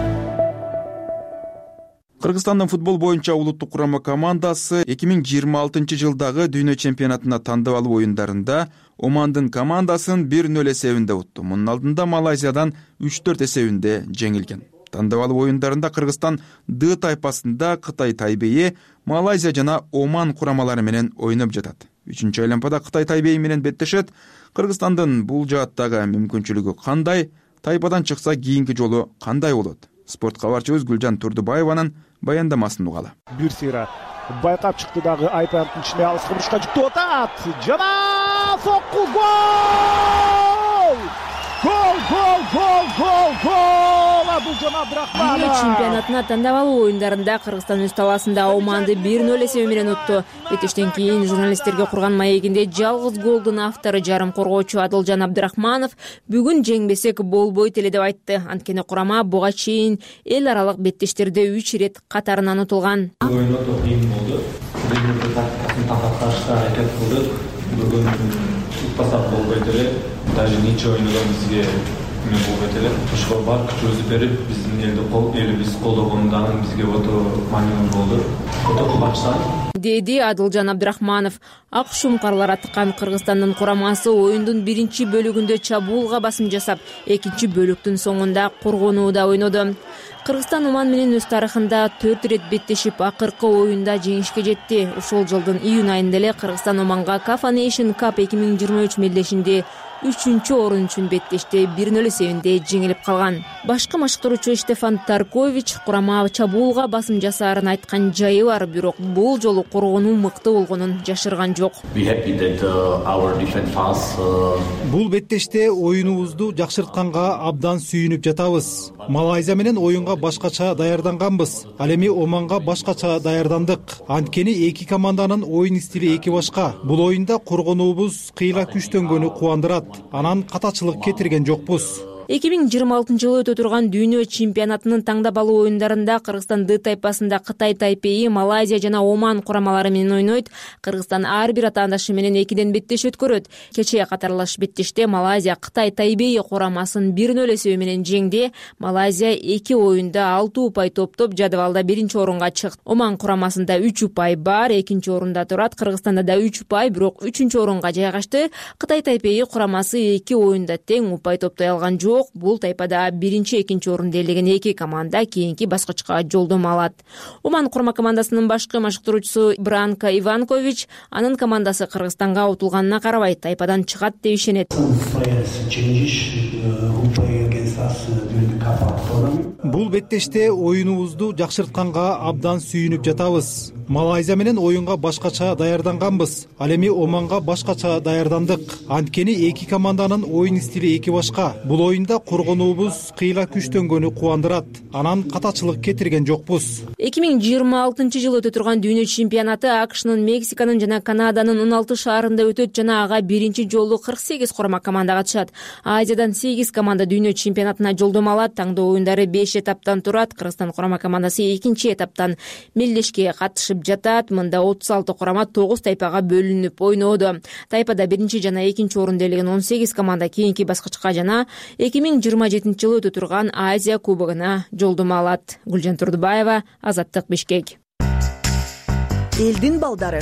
Кыргызстандын футбол боюнча улуттук курама командасы эки миң жыйырма алтынчы жылдагы дүйнө чемпионатына тандабалуу оюндарында Омандын командасын бир нөл эсебинде утту. Мунун алдында Малайзиядан үч төрт эсебинде жеңилген. Тандабалуу оюндарында Кыргызстан Д тайпасында Кытай Тайбейи, Малайзия жана Оман курамалары менен ойноп жатат. үчүнчү айланпада Кытай Тайбейи менен беттешет. Кыргызстандын бул жааттагы мүмкүнчүлүгү кандай? Тайпадан чыкса кийинки жолу кандай болот? Спорт кабарчыбыз Гүлжан Турдубаеванын баяндамасын угалы. Бир сыйра байкап чыкты дагы айпанттын ичине алыс бурушка жүктүп атат. Жана сокку гол! Гол, гол, гол, гол, гол! Адылжан Абдрахманов. Дүйнө чемпионатына тандабалуу оюндарында Кыргызстан өз талаасында Оманды бир нөл эсеби менен утту. Бетештен кийин журналисттерге курган маегинде жалгыз голдун автору жарым коргоочу Адылжан Абдрахманов бүгүн жеңбесек болбойт эле деп айтты. Анткени курама буга чейин эл аралык беттештерде үч ирет катарынан утулган. Оюнда кыйын болду. Бир тактикасын такташка аракет кылдык. Бүгүн утпасак болбойт эле. Даже ниче ойногон бизге эме болбойт эле. Ошого бар күчүбүздү берип, биздин элди кол, элибиз колдогондан бизге өтө маанилүү болду. Өтө кубанычтамын, деди Адылжан Абдрахманов. Ак шумкарлар аткан Кыргызстандын курамасы оюндун биринчи бөлүгүндө чабуулга басым жасап, экинчи бөлүктүн соңунда коргонууда ойноду. Кыргызстан Оман менен өз тарыхында төрт ирет беттешип, акыркы оюнда жеңишке жетти. Ушул жылдын июнь айында эле Кыргызстан Оманга Кафа Nation Cup эки миң жыйырма үч мелдешинде үчүнчү орун үчүн беттеште бир нөл эсебинде жеңилип калган. Башкы машыктыруучу Штефан Таркович курама чабуулга басым жасаарын айткан жайы бар, бирок бул жолу коргонуу мыкты болгонун жашырган жок. Бул беттеште оюнубузду жакшыртканга абдан сүйүнүп жатабыз. Малайзия менен оюнга башкача даярданганбыз. Ал эми Оманга башкача даярдандык. Анткени эки команданын оюн стили эки башка. Бул оюнда коргонуубуз кыйла күчтөнгөнү кубандырат. Анан катачылык кетирген жокпуз. эки миң жыйырма алтынчы жылы өтө турган дүйнө чемпионатынын таңдабалуу оюндарында Кыргызстан Д тайпасында Кытай Тайпейи, Малайзия жана Оман курамалары менен ойнойт. Кыргызстан ар бир атаандашы менен экиден беттеш өткөрөт. Кечээ катарлаш беттеште Малайзия Кытай Тайбейи курамасын бир нөл эсеби менен жеңди. Малайзия эки оюнда алты упай топтоп жадыбалда биринчи орунга чыкты. Оман курамасында үч упай бар, экинчи орунда турат. Кыргызстанда да үч упай, бирок үчүнчү орунга жайгашты. Кытай Тайпейи курамасы эки оюнда тең упай топтой алган жок. Бул тайпада биринчи, экинчи орунду ээлеген эки команда кийинки баскычка жолдомо алат. Оман курама командасынын башкы машыктыруучусу Бранко Иванкович анын командасы Кыргызстанга утулганына карабай тайпадан чыгат деп ишенет. Бул беттеште оюнубузду жакшыртканга абдан сүйүнүп жатабыз. Малайзия менен оюнга башкача даярданганбыз. Ал эми Оманга башкача даярдандык. Анткени эки команданын оюн стили эки башка. Бул оюнда коргонуубуз кыйла күчтөнгөнү кубандырат. Анан катачылык кетирген жокпуз. эки миң жыйырма алтынчы жылы өтө турган дүйнө чемпионаты АКШнын, Мексиканын жана Канаданын он алты шаарында өтөт жана ага биринчи жолу кырк сегиз курама команда катышат. Азиядан сегиз команда дүйнө чемпионатына жолдомо алат. Таңдоо оюндары беш этаптан турат. Кыргызстан курама командасы экинчи этаптан мелдешке катышып жатат. Мында отуз алты курама тогуз тайпага бөлүнүп ойноду. Тайпада биринчи жана экинчи орунду ээлеген он сегиз команда кийинки баскычка жана эки миң жыйырма жетинчи жылы өтө турган Азия кубогуна жолдомо алат. Гүлжан Турдубаева, Азаттык, Бишкек. Элдин балдары.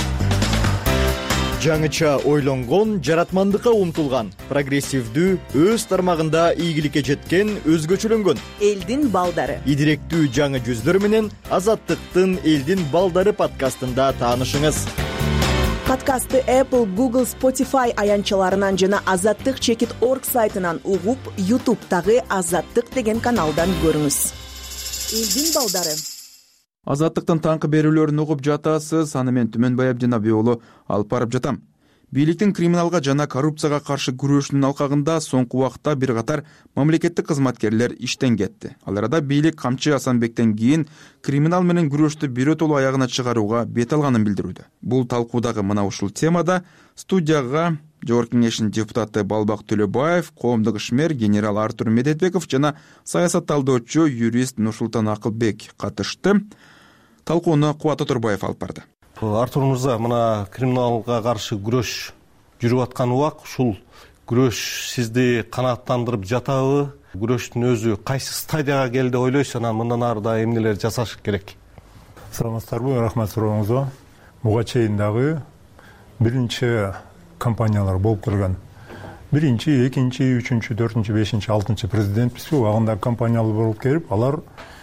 Жаңыча ойлонгон, жаратмандыкка умтулган, прогрессивдүү, өз тармагында ийгиликке жеткен, өзгөчөлөнгөн. Элдин балдары. Идиректүү жаңы жүздөр менен Азаттыктын Элдин балдары подкастында таанышыңыз. Подкастты Apple, Google, Spotify аянчаларынан жана азаттык чекит орг сайтынан угуп, YouTube'тагы Азаттык деген каналдан көрүңүз. Элдин балдары. Азаттыктын таңкы берүүлөрүн угуп жатасыз. Аны мен Түмөнбай Абдинаби уулу алып барып жатам. Бийликтин криминалга жана коррупцияга каршы күрөшүнүн алкагында соңку убакта бир катар мамлекеттик кызматкерлер иштен кетти. Ал арада бийлик Камчы Асанбектен кийин криминал менен күрөштү бирөтөлүү аягына чыгарууга бет алганын билдирүүдө. Бул талкуудагы мына ушул темада студияга Жогорку Кеңештин депутаты Балбак Төлөбаев, коомдук ишмер генерал Артур Медетбеков жана саясат талдоочу юрист Нурсултан Акылбек катышты. Талкууну Кубат Отурбаев алып барды. Артур мырза, мына криминалга каршы күрөш жүрүп аткан убак, ушул күрөш сизди канааттандырып жатабы? Күрөштүн өзү кайсы стадияга келди деп ойлойсуз? Анан мындан арыда эмнелер жасаш керек? Саламатсыздарбы, рахмат сурооңузга. Буга чейин дагы биринчи компаниялар болуп келген. Биринчи, экинчи, үчүнчү, төртүнчү, бешинчи, алтынчы президентпизби, убагында компаниялар болуп келип, алар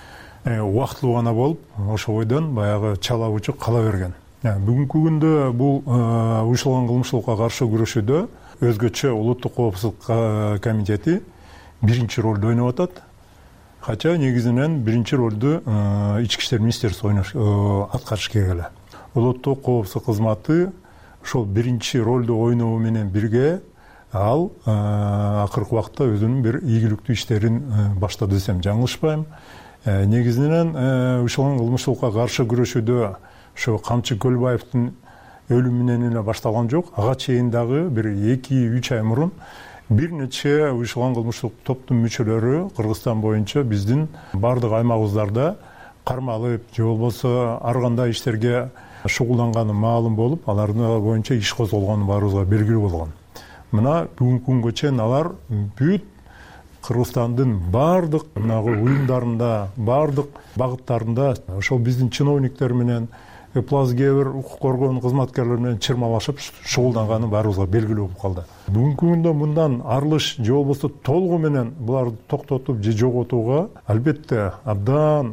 убактылуу гана болуп, ошо бойдон баягы чала учук кала берген. Бүгүнкү күндө бул уюштурулган кылмыштуулукка каршы күрөшүүдө өзгөчө улуттук коопсуздук комитети биринчи ролду ойноп атат. Кача негизинен биринчи ролду ички иштер министерствосу аткарыш керек эле. Улуттук коопсуздук кызматы ошол биринчи ролду ойноо менен бирге ал акыркы убакта өзүнүн бир ийгиликтүү иштерин баштады десем жаңылышпайм. Негизинен уюштурулган кылмыштуулукка каршы күрөшүүдө ошо Камчы Көлбаевдин өлүмү менен эле башталган жок. Ага чейин дагы бир эки үч ай мурун бир нече уюштурулган кылмыштык топтун мүчөлөрү Кыргызстан боюнча биздин бардык аймагыбыздарда кармалып, же болбосо ар кандай иштерге шугулданганы маалым болуп, алардын боюнча иш козголгону баарыбызга белгилүү болгон. Мына бүгүнкү күнгө чейин алар бүт Кыргызстандын бардык мынагы уюмдарында, бардык багыттарында ошол биздин чиновниктер менен плазгебер укук коргоонун кызматкерлери менен чырмалашып шугулданганы баарыбызга белгилүү болуп калды. Бүгүнкү күндө мындан арылыш же болбосо толугу менен буларды токтотуп же жоготууга албетте абдан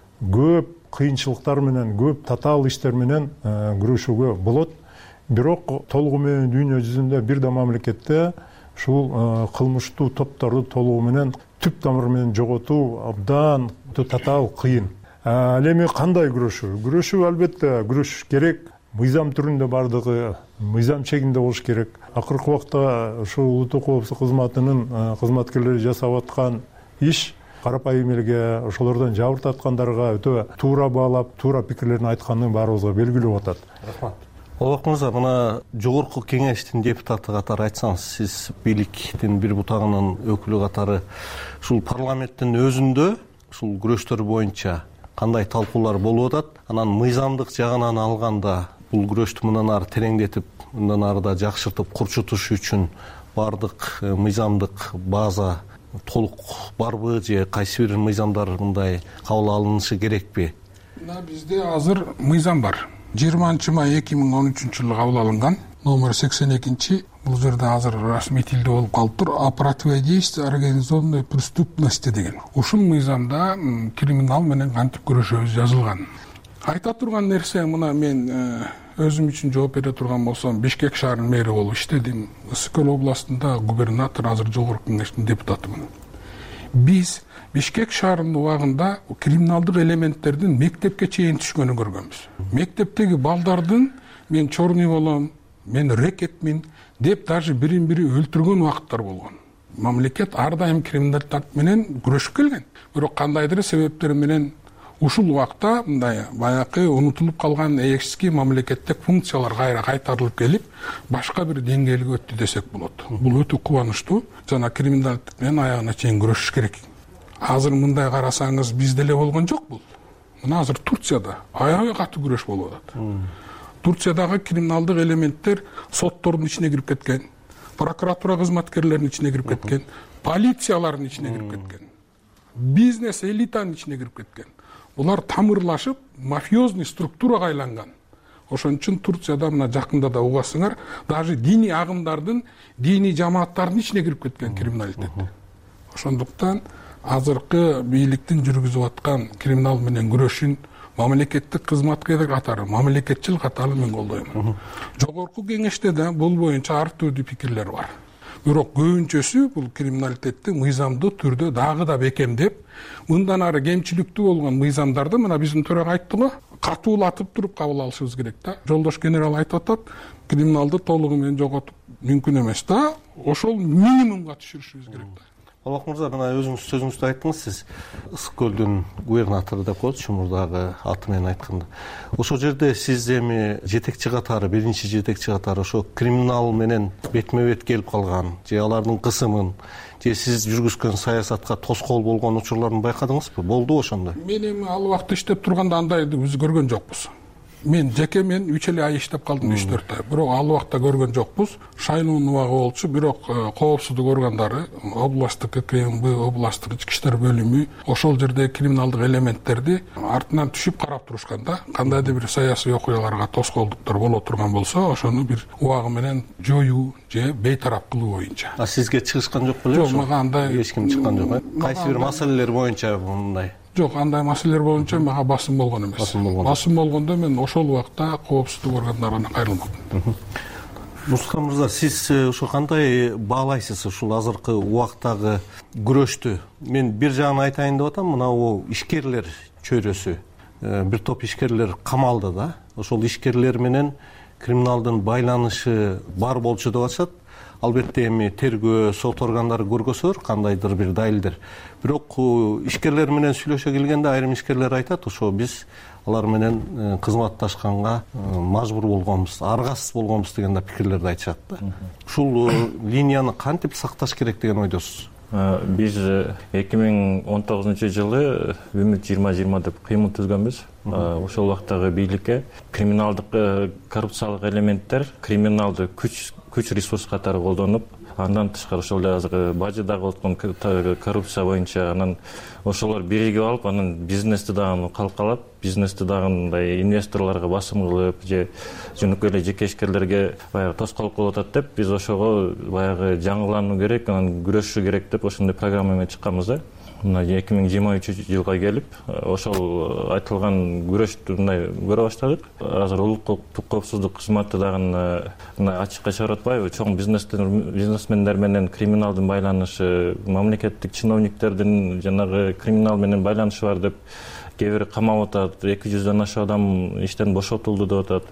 көп кыйынчылыктар менен, көп татаал иштер менен күрөшүүгө болот. Бирок толугу менен дүйнө жүзүндө бир да мамлекетте ушул кылмыштуу топторду толугу менен түп тамыры менен жоготуу абдан татаал кыйын. Ал эми кандай күрөшүү? Күрөшүү албетте күрөшүш керек. Мыйзам түрүндө бардыгы мыйзам чегинде болуш керек. Акыркы убакта ушул улуттук коопсуздук кызматынын кызматкерлери жасап аткан иш карапайым элге, ошолордон жабыр тарткандарга өтө туура баалап, туура пикирлерин айтканы баарыбызга белгилүү болуп атат. Рахмат. Балбак мырза, мына Жогорку Кеңештин депутаты катары айтсаңыз, сиз бийликтин бир бутагынын өкүлү катары ушул парламенттин өзүндө ушул күрөштөр боюнча кандай талкуулар болуп атат? Анан мыйзамдык жагынан алганда бул күрөштү мындан ары тереңдетип, мындан арыда жакшыртып курчутуш үчүн бардык мыйзамдык база толук барбы же кайсы бир мыйзамдар мындай кабыл алынышы керекпи? Бизде азыр мыйзам бар. жыйырманчы май эки миң он үчүнчү жылы кабыл алынган номер сексен экинчи. Бул жерде азыр расмий тилде болуп калыптыр. О противодействии организованной преступности деген. Ушул мыйзамда криминал менен кантип күрөшөбүз жазылган. Айта турган нерсе, мына мен өзүм үчүн жооп бере турган болсом, Бишкек шаарынын мэри болуп иштедим. Ысык Көл областында губернатор, азыр Жогорку Кеңештин депутатымын. Биз Бишкек шаарынын убагында криминалдык элементтердин мектепке чейин түшкөнүн көргөнбүз. Мектептеги балдардын мен чорный болом, мен рекетмин деп даже бирин бири өлтүргөн убакыттар болгон. Мамлекет ар дайым криминалдык менен күрөшүп келген. Бирок кандайдыр себептер менен ушул убакта мындай баягы унутулуп калган эски мамлекеттик функциялар кайра кайтарылып келип, башка бир деңгээлге өттү десек болот. Бул өтө кубанычтуу. Жана криминалдык менен аягына чейин күрөшүш керек. Азыр мындай карасаңыз бизде эле болгон жок бул. Мына азыр Турцияда аябай катуу күрөш болуп атат. Турциядагы криминалдык элементтер соттордун ичине кирип кеткен, прокуратура кызматкерлеринин ичине кирип кеткен, полициялардын ичине кирип кеткен, бизнес элитанын ичине кирип кеткен. Булар тамырлашып, мафиозный структурага айланган. Ошон үчүн Турцияда мына жакында да угасыңар, даже диний агымдардын, диний жамааттардын ичине кирип кеткен криминалитет. Ошондуктан азыркы бийликтин жүргүзүп аткан криминал менен күрөшүн мамлекеттик кызматкер катары, мамлекетчил катары мен колдойм. Жогорку Кеңеште да бул боюнча ар түрдүү пикирлер бар. бирок көбүнчөсү бул криминалитетти мыйзамдуу түрдө дагы да бекемдеп, мындан ары кемчиликтүү болгон мыйзамдарды мына биздин төрага айтты го, катуулатып туруп кабыл алышыбыз керек да. Жолдош генерал айтып атат, криминалды толугу менен жоготуп мүмкүн эмес да. Ошол минимумга түшүрүшүбүз керек да. Алак мырза, мына өзүңүз сөзүңүздө айттыңыз, сиз Ысык көлдүн губернатору деп коет, Чумурдагы аты менен айтканда. Ошол жерде сиз эми жетекчи катары, биринчи жетекчи катары ошо криминал менен бетме-бет келип калган, же алардын кысымын, же сиз жүргүзгөн саясатка тоскоол болгон учурларын байкадыңызбы? Болдубу ошондой? Мен эми ал убакта иштеп турганда андайды биз көргөн жокпуз. Мен жеке мен үч эле ай иштеп калдым, үч төрт ай. Бирок ал убакта көргөн жокпуз. Шайлоонун убагы болчу, бирок коопсуздук органдары, областтык ККМБ, областтык ички иштер бөлүмү ошол жерде криминалдык элементтерди артынан түшүп карап турушкан да. Кандайдыр бир саясий окуяларга тоскоолдуктар боло турган болсо, ошону бир убагы менен жоюу же бейтарап кылуу боюнча. А сизге чыгышкан жок беле? Жок, мага андай эч ким чыккан жок, э? Кайсы бир маселелер боюнча мындай? Жок, андай маселелер боюнча мага басым болгон эмес. Басым болгон. Басым болгондо мен ошол убакта коопсуздук органдарына кайрылмадым. Мустафа мырза, сиз ошо кандай баалайсыз ушул азыркы убактагы күрөштү? Мен бир жагын айтайын деп атам, мына бул ишкерлер чөйрөсү, бир топ ишкерлер камалды да. Ошол ишкерлер менен криминалдын байланышы бар болчу деп атышат. Албетте эми тергөө, сот органдары көргөзөр кандайдыр бир далилдер. Бирок ишкерлер менен сүйлөшө келгенде айрым ишкерлер айтат, ошо биз алар менен кызматташканга мажбур болгонбуз, аргасыз болгонбуз деген да пикирлерди айтышат да. Ушул линияны кантип сакташ керек деген ойдосуз? Биз эки миң он тогузунчу жылы Үмүт жыйырма жыйырма деп кыймыл түзгөнбүз. Ошол убактагы бийликке криминалдык коррупциялык элементтер криминалды күч күч ресурс катары колдонуп, андан тышкары ошол азыр бажыдагы өткөн коррупция боюнча анан ошолор биригип алып, анан бизнести дагы калкалап, бизнести дагы мындай инвесторлорго басым кылып, же жөнөкөй эле жеке ишкерлерге баягы тоскоолдук болуп атат деп, биз ошого баягы жаңылануу керек, анан күрөшүш керек деп ошондой программа менен чыкканбыз да. Мына эки миң жыйырма үчүнчү жылга келип, ошол айтылган күрөштү мындай көрө баштадык. Азыр улуттук коопсуздук кызматы дагы мына ачыкка чыгарып атпайбы? Чоң бизнесмендер менен криминалдын байланышы, мамлекеттик чиновниктердин жанагы криминал менен байланышы бар деп кээ бир камап атат, эки жүздөн ашык адам иштен бошотулду деп атат.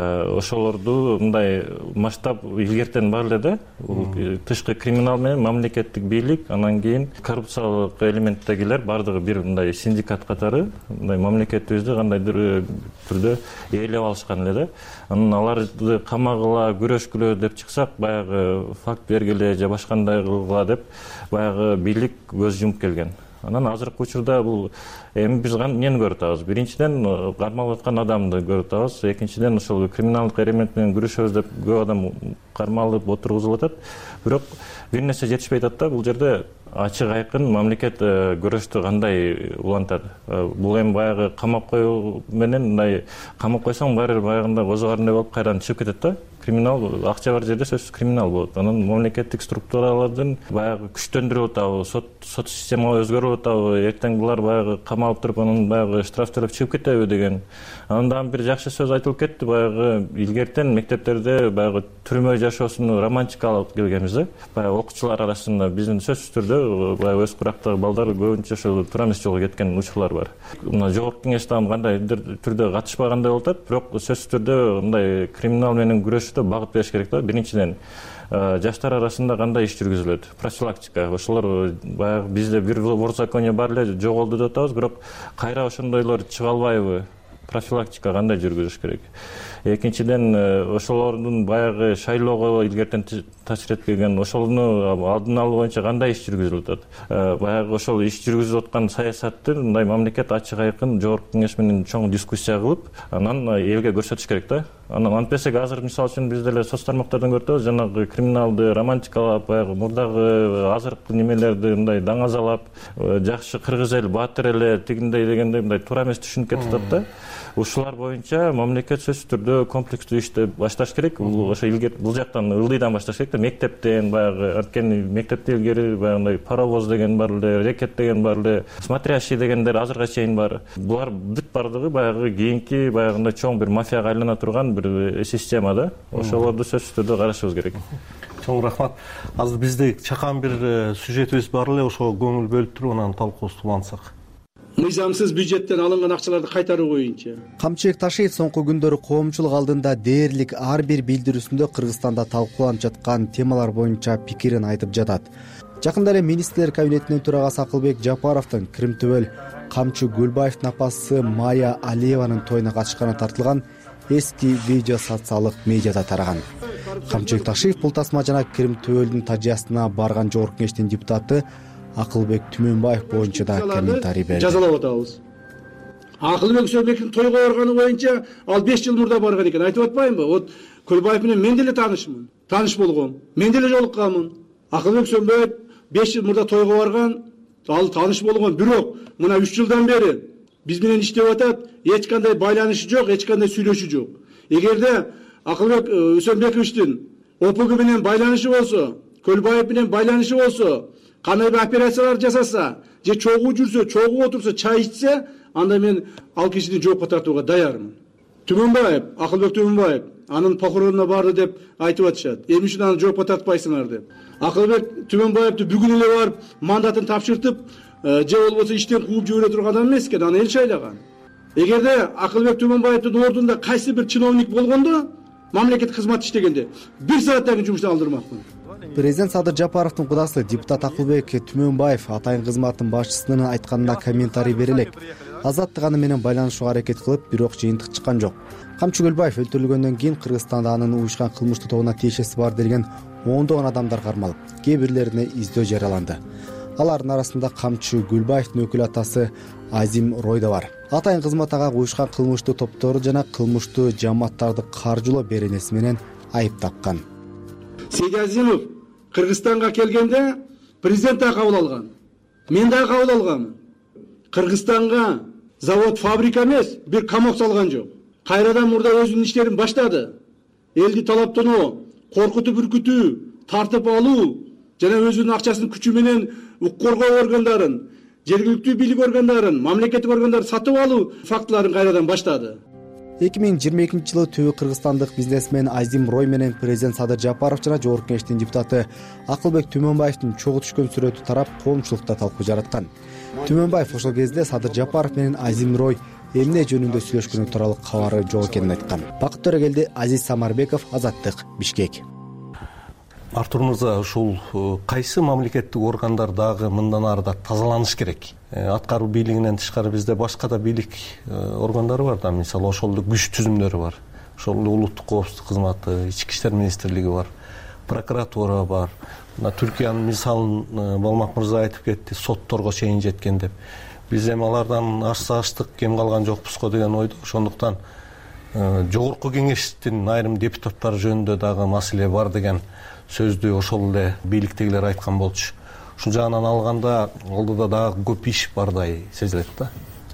Ошолорду мындай масштаб илгертен бар эле да. Тышкы криминал менен мамлекеттик бийлик, анан кийин коррупциялык элементтегилер бардыгы бир мындай синдикат катары, мындай мамлекетибизди кандайдыр түрдө ээлеп алышкан эле да. Анан аларды камагыла, күрөшкүлө деп чыксак, баягы факт бергиле же башкандай кылгыла деп баягы бийлик көз жумуп келген. Анан азыркы учурда бул эми биз эмнени көрүп атабыз? Биринчиден кармалып аткан адамды көрүп атабыз, экинчиден ошол криминалдык элемент менен күрөшөбүз деп көп адам кармалып отургузулуп атат. Бирок бир нерсе жетишпей атат да, бул жерде ачык айкын мамлекет күрөштү кандай улантат. Бул эми баягы камап коюу менен мындай камап койсоң баары баягындай козогарындай болуп кайрадан чыгып кетет да. Криминал акча бар жерде сөзсүз криминал болот. Анан мамлекеттик структуралардын баягы күчтөндүрүп атабы, сот сот системага өзгөрүп атабы, эртең булар баягы камалып туруп анан баягы штраф төлөп чыгып кетеби деген. Анан дагы бир жакшы сөз айтылып кетти, баягы илгертен мектептерде баягы түрмө жашоосуну романтикалап келгенбиз да. Баягы окуучулар арасында биздин сөзсүз түрдө баягы өз курактагы балдар көбүнчө ошол турамис жолго кеткен учурлар бар. Мына жогорку кеңеш дагы кандайдыр түрдө катышпагандай болуп атат, бирок сөзсүз түрдө мындай криминал менен күрөш багыт бериш керек да. Биринчиден жаштар арасында кандай иш жүргүзүлөт? Профилактика. Ошолор баягы бизде бир ворзакония бар эле жоголду деп атабыз, бирок кайра ошондойлор чыга албайбы? Профилактика кандай жүргүзүш керек? Экинчиден ошолордун баягы шайлоого илгертен таасир этпеген, ошону алдын алуу боюнча кандай иш жүргүзүлүп атат? Баягы ошол иш жүргүзүп аткан саясатты мындай мамлекет ачык айкын жогорку кеңеш менен чоң дискуссия кылып, анан элге көрсөтүш керек да. Анан антпесек азыр мисалы үчүн биз деле соц тармактардан көрүп атабыз, жанагы криминалды романтикалап, баягы мурдагы азыркы немелерди мындай даңазалап, жакшы кыргыз эл, баатыр эле тигиндей дегендей мындай туура эмес түшүнүп кетип атат да. Ушулар боюнча мамлекет сөзсүз түрдө комплекстүү ишти башташ керек. Бул ошо илгер бул жактан ылдыйдан башташ керек да. Мектептен баягы анткени мектепте илгери баягындай паровоз деген бар эле, рекет деген бар эле, смотрящий дегендер азырга чейин бар. Булар бүт бардыгы баягы кийинки баягындай чоң бир мафияга айлана турган бир система да. Ошолорду сөзсүз түрдө карашыбыз керек. чоң рахмат. Азыр бизде чакан бир сюжетибиз бар эле, ошого көңүл бөлүп туруп анан талкуубузду улантсак. Мыйзамсыз бюджеттен алынган акчаларды кайтаруу боюнча. Камчыбек Ташиев соңку күндөрү коомчулук алдында дээрлик ар бир билдирүүсүндө Кыргызстанда талкууланып жаткан темалар боюнча пикирин айтып жатат. Жакында эле министрлер кабинетинин төрагасы Акылбек Жапаровдун Крим Төбөл Камчы Гүлбаевдин апасы Майя Алиеванын тоюна катышканы тартылган эски видео социалдык медиада тараган. Камчыбек Ташиев бул тасма жана Крим Төбөлдүн тажыясына барган жогорку кеңештин депутаты Акылбек Түмөнбаев боюнча да комментарий берди. Жазалап атабыз. Акылбек Сөбектин тойго барганы боюнча ал беш жыл мурда барган экен. Айтып атпаймынбы? Вот Көлбаев менен мен деле таанышмын. Тааныш болгом. Мен деле жолукканмын. Акылбек Сөбөт беш жыл мурда тойго барган, ал тааныш болгон. Бирок мына үч жылдан бери биз менен иштеп атат, эч кандай байланышы жок, эч кандай сүйлөшүү жок. Эгерде Акылбек Өсөнбековичтин ОПГ менен байланышы болсо, Көлбаев менен байланышы болсо, кандай бир операциялар жасаса, же чогуу жүрсө, чогуу отурса, чай ичсе, анда мен ал кишини жоопко тартууга даярмын. Түмөнбаев, Акылбек Түмөнбаев анын похоронуна барды деп айтып атышат. Эмне үчүн аны жоопко тартпайсыңар деп. Акылбек Түмөнбаевди бүгүн эле барып мандатын тапшыртып, же болбосо иштен кууп жибере турган адам эмес экен, аны эл шайлаган. Эгерде Акылбек Түмөнбаевдин ордунда кайсы бир чиновник болгондо, мамлекеттик кызмат иштегенде бир сааттан кийин жумуштан алдырмакмын. Президент Садыр Жапаровдун кудасы депутат Акылбек Түмөнбаев атайын кызматтын башчысынын айтканына комментарий бере элек. Азаттык аны менен байланышууга аракет кылып, бирок жыйынтык чыккан жок. Камчы Гүлбаев өлтүрүлгөндөн кийин Кыргызстанда анын уюшкан кылмыштуу тобуна тиешеси бар делген ондогон адамдар кармалып, кээ бирлерине издөө жарыяланды. Алардын арасында Камчы Гүлбаевдин өкүл атасы Азим Рой да бар. Атайын кызмат ага уюшкан кылмыштуу топтору жана кылмыштуу жамааттарды каржылоо беренеси менен айып таккан. Сейди Азимов Кыргызстанга келгенде президент да кабыл алган. Мен да кабыл алганмын. Кыргызстанга завод, фабрика эмес, бир камок салган жок. Кайрадан мурда өзүнүн иштерин баштады. Элди талаптануу, коркутуп үркүтүү, тартып алуу жана өзүнүн акчасын күчү менен укук коргоо органдарын, жергиликтүү бийлик органдарын, мамлекеттик органдарды сатып алуу фактыларын кайрадан баштады. эки миң жыйырма экинчи жылы түбү кыргызстандык бизнесмен Азим Рой менен президент Садыр Жапаров жана жогорку кеңештин депутаты Акылбек Түмөнбаевдин чогуу түшкөн сүрөтү тарап коомчулукта талкуу жараткан. Түмөнбаев ошол кезде Садыр Жапаров менен Азим Рой эмне жөнүндө сүйлөшкөнү тууралуу кабары жок экенин айткан. Бакыт Төрөгелди, Азиз Самарбеков, Азаттык, Бишкек. Артур мырза, ушул кайсы мамлекеттик органдар дагы мындан ары да тазаланыш керек? Аткаруу бийлигинен тышкары бизде башка да бийлик органдары бар да, мисалы ошол күч түзүмдөрү бар. Ошол улуттук коопсуздук кызматы, ички иштер министрлиги бар, прокуратура бар. Мына Түркиянын мисалын Балмак мырза айтып кетти, сотторго чейин жеткен деп. Биз эми алардан ашсаштык кем калган жокпуз го деген ойдо. Ошондуктан жогорку кеңештин айрым депутаттары жөнүндө дагы маселе бар деген сөздү ошол эле бийликтегилер айткан болчу. Ушул жагынан алганда алдыда дагы көп иш бардай сезилет да.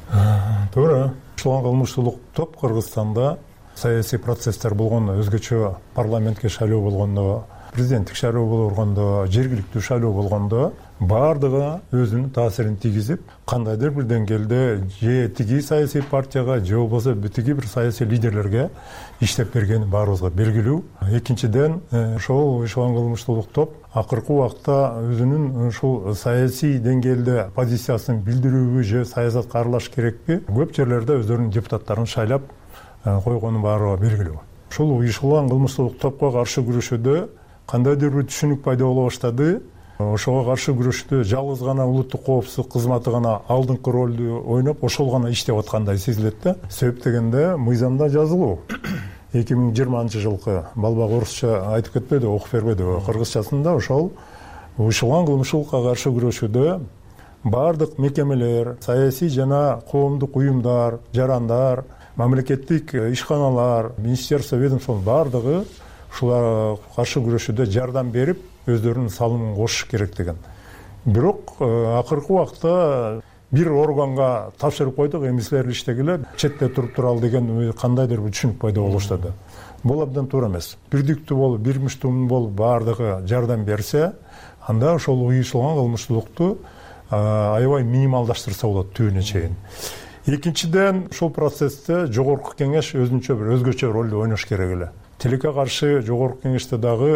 Туура. Ушул кылмыштуулук топ Кыргызстанда саясий процесстер болгондо, өзгөчө парламентке шайлоо болгондо, президенттик шайлоо болгондо, жергиликтүү шайлоо болгондо баардыгы өзүнүн таасирин тийгизип, кандайдыр бир деңгээлде же тиги саясий партияга, же болбосо тиги бир саясий лидерлерге иштеп бергени баарыбызга белгилүү. Экинчиден, ошол уюшкан кылмыштуулук топ акыркы убакта өзүнүн ушул саясий деңгээлде позициясын билдирүүбү же саясатка аралаш керекпи, көп жерлерде өздөрүнүн депутаттарын шайлап койгону баарыбызга белгилүү. Ушул уюшкан кылмыштуулук топко каршы күрөшүүдө кандайдыр бир түшүнүк пайда боло баштады. Ошого каршы күрөшүүдө жалгыз гана улуттук коопсуздук кызматы гана алдыңкы ролду ойноп, ошол гана иштеп аткандай сезилет да. Себеп дегенде мыйзамда жазылуу. эки миң жыйырманчы жылкы балбак орусча айтып кетпеди, окуп бербеди. Кыргызчасында ошол уюшкан кылмыштуулукка каршы күрөшүүдө баардык мекемелер, саясий жана коомдук уюмдар, жарандар, мамлекеттик ишканалар, министерство, ведомствонун баардыгы ушуларга каршы күрөшүүдө жардам берип, өздөрүнүн салымын кошуш керек деген. Бирок акыркы убакта бир органга тапшырып койдук, эми силер иштегиле, четте туруп туралы деген кандайдыр бир түшүнүк пайда болуп баштады. Бул абдан туура эмес. Бирдиктүү болуп, бир мүчтүм болуп баардыгы жардам берсе, анда ошол уюшулган кылмыштуулукту аябай минималдаштырса болот түбүнө чейин. Экинчиден, ушул процессте жогорку кеңеш өзүнчө бир өзгөчө ролду ойнош керек эле. Тилекке каршы жогорку кеңеште дагы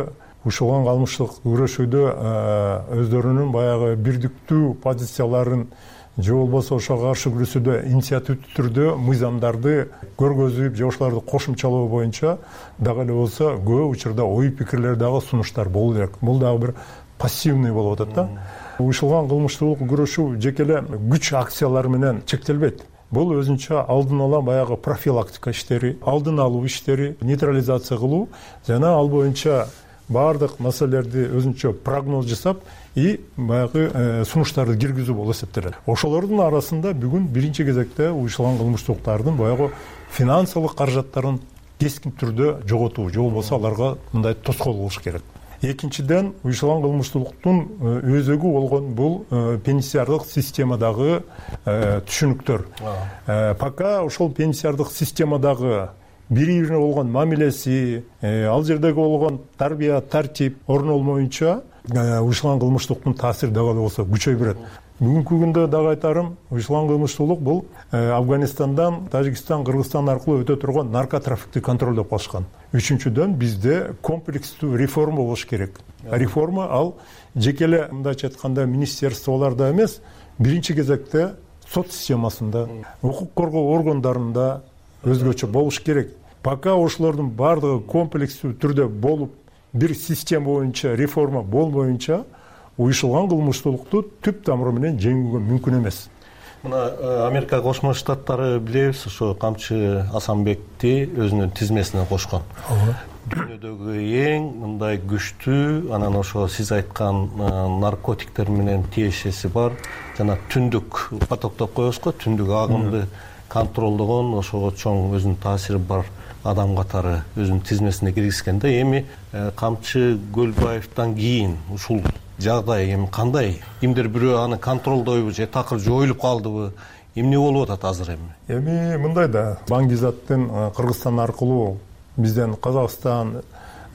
ушуга калмыштык күрөшүүдө өздөрүнүн баягы бирдиктүү позицияларын же болбосо ошого каршы күрөшүүдө инициативдүү түрдө мыйзамдарды көргөзүп же ошолорду кошумчалоо боюнча дагы эле болсо көп учурда ой пикирлер дагы сунуштар болуу керек. Бул дагы бир пассивный болуп атат да. Уюшталган кылмыштуулук күрөшүү жеке эле күч акциялары менен чектелбейт. Бул өзүнчө алдын ала баягы профилактика иштери, алдын алуу иштери, нейтрализация кылуу жана ал боюнча баардык маселелерди өзүнчө прогноз жасап и баягы сунуштарды киргизүү болуп эсептелет. Ошолордун арасында бүгүн биринчи кезекте уюшталган кылмыштуулуктардын баягы финансылык каражаттарын кескин түрдө жоготуу же болбосо аларга мындай тоскоол кылыш керек. Экинчиден, уюшталган кылмыштуулуктун өзөгү болгон бул пенсиардык системадагы түшүнүктөр. Пока ошол пенсиардык системадагы бири-бирине болгон мамилеси, ал жердеги болгон тарбия, тартип орнолмоюнча уюшталган кылмыштуулуктун таасири дагы болсо күчөй берет. Бүгүнкү күндө дагы айтарым, уюшталган кылмыштуулук бул Афганистандан, Тажикстан, Кыргызстан аркылуу өтө турган наркотрафикти контролдоп калышкан. Үчүнчүдөн бизде комплекстүү реформа болуш керек. Реформа ал жеке эле мындайча айтканда министерстволордо эмес, биринчи кезекте сот системасында, укук коргоо органдарында өзгөчө болуш керек. Пока ошолордун баардыгы комплекстүү түрдө болуп, бир система боюнча реформа болбоюнча уюшталган кылмыштуулукту түп тамыры менен жеңүүгө мүмкүн эмес. Мына Америка Кошмо Штаттары билебиз, ошо Камчы Асанбекти өзүнүн тизмесине кошкон. Дүйнөдөгү эң мындай күчтүү, анан ошо сиз айткан наркотиктер менен тиешеси бар жана түндүк потоктоп коебузго, түндүк агымды контролдогон, ошого чоң өзүнүн таасири бар адам катары өзүнүн тизмесине киргизгенде, эми Камчы Көлбаевден кийин ушул жагдай эми кандай? Кимдир бирөө аны контролдойбу же такыр жоюлуп калдыбы? Эмне болуп атат азыр эми? Эми мындай да, Баңгизаттын Кыргызстан аркылуу бизден Казакстан,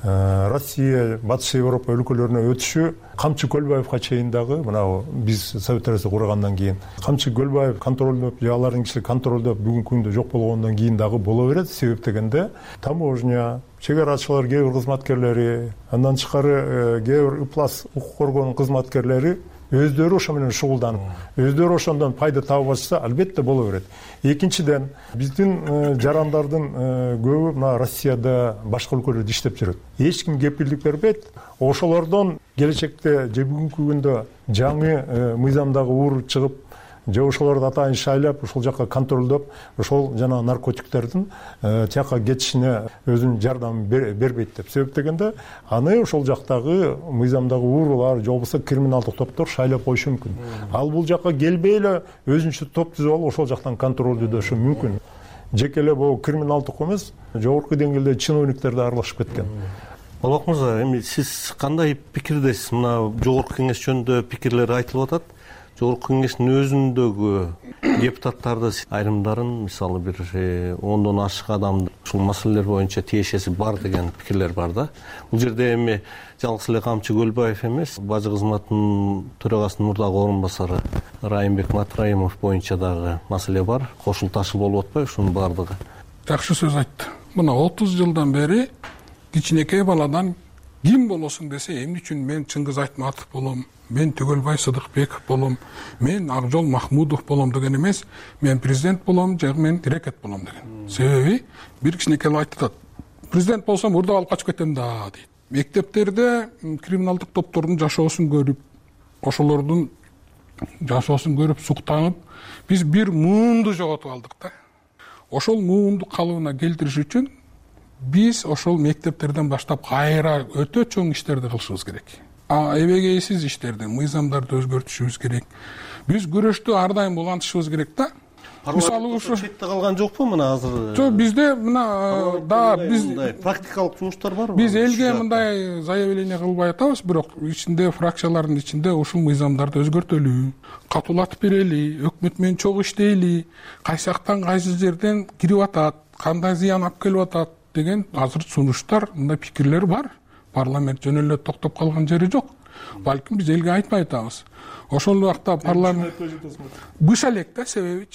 Россия, Батыш Европа өлкөлөрүнө өтүшү Камчы Көлбаевга чейин дагы мына биз Совет Арасы кургандан кийин Камчы Көлбаев контролдоп, же алардын киши контролдоп бүгүнкү күндө жок болгондон кийин дагы боло берет. Себеп дегенде таможня, чегарачылар, кээ бир кызматкерлери, андан тышкары кээ бир ыплас укук коргоонун кызматкерлери өздөрү ошо менен шугулданып, өздөрү ошондон пайда табып атышса, албетте боло берет. Экинчиден, биздин жарандардын көбү мына Россияда, башка өлкөлөрдө иштеп жүрөт. Эч ким кепилдик бербейт. Ошолордон келечекте же бүгүнкү күндө жаңы мыйзамдагы уур чыгып, же ошолорду атайын шайлап, ошол жакка контролдоп, ошол жана наркотиктердин тияка кетишине өзүнүн жардамын бербейт деп. Себеп дегенде, аны ошол жактагы мыйзамдагы уурлар, же болбосо криминалдык топтор шайлап коюшу мүмкүн. Ал бул жакка келбей эле өзүнчө топ түзүп алып, ошол жактан контролдөөшү мүмкүн. Жеке эле бул криминалдык эмес, жогорку деңгээлде чиновниктер да аралашып кеткен. Болбок мырза, эми сиз кандай пикирдесиз? Мына жогорку кеңеш жөнүндө пикирлер айтылып атат. Жогорку кеңештин өзүндөгү депутаттарды айрымдарын, мисалы бир ондон ашык адам ушул маселелер боюнча тиешеси бар деген пикирлер бар да. Бул жерде эми жалгыз эле Камчы Көлбаев эмес, бажы кызматынын төрагасынын мурдагы орун басары Райымбек Матраимов боюнча дагы маселе бар. Кошул ташыл болуп атпайбы ушунун баардыгы? Жакшы сөз айтты. Мына отуз жылдан бери кичинекей баладан ким болосуң десе, эмне үчүн мен Чыңгыз Айтматов болом, мен Төгөлбай Сыдыкбеков болом, мен Акжол Махмудов болом деген эмес, мен президент болом, же мен Рекет болом деген. Себеби бир кичинекей айтат, президент болсом урдап алып качып кетем да дейт. Мектептерде криминалдык топтордун жашоосун көрүп, ошолордун жашоосун көрүп суктанып, биз бир муунду жоготуп алдык да. Ошол муунду калыбына келтириш үчүн биз ошол мектептерден баштап кайра өтө чоң иштерди кылышыбыз керек. А эбегейсиз иштерди, мыйзамдарды өзгөртүшүбүз керек. Биз күрөштү ар дайым улантышыбыз керек да. Мисалы ушу четте калган жокпу мына азыр? Жок, бизде мына да биз практикалык жумуштар барбы? Биз элге мындай заявление кылбай атабыз, бирок ичинде фракциялардын ичинде ушул мыйзамдарды өзгөртөлү, катуулатып берели, өкмөт менен чогуу иштейли, кайсы жактан кайсы жерден кирип атат, кандай зыян алып келип атат деген азыр сунуштар, мындай пикирлер бар. Парламент жөн эле токтоп калган жери жок. Балким биз элге айтпай атабыз. Ошол убакта парламент быша элек да, себебичи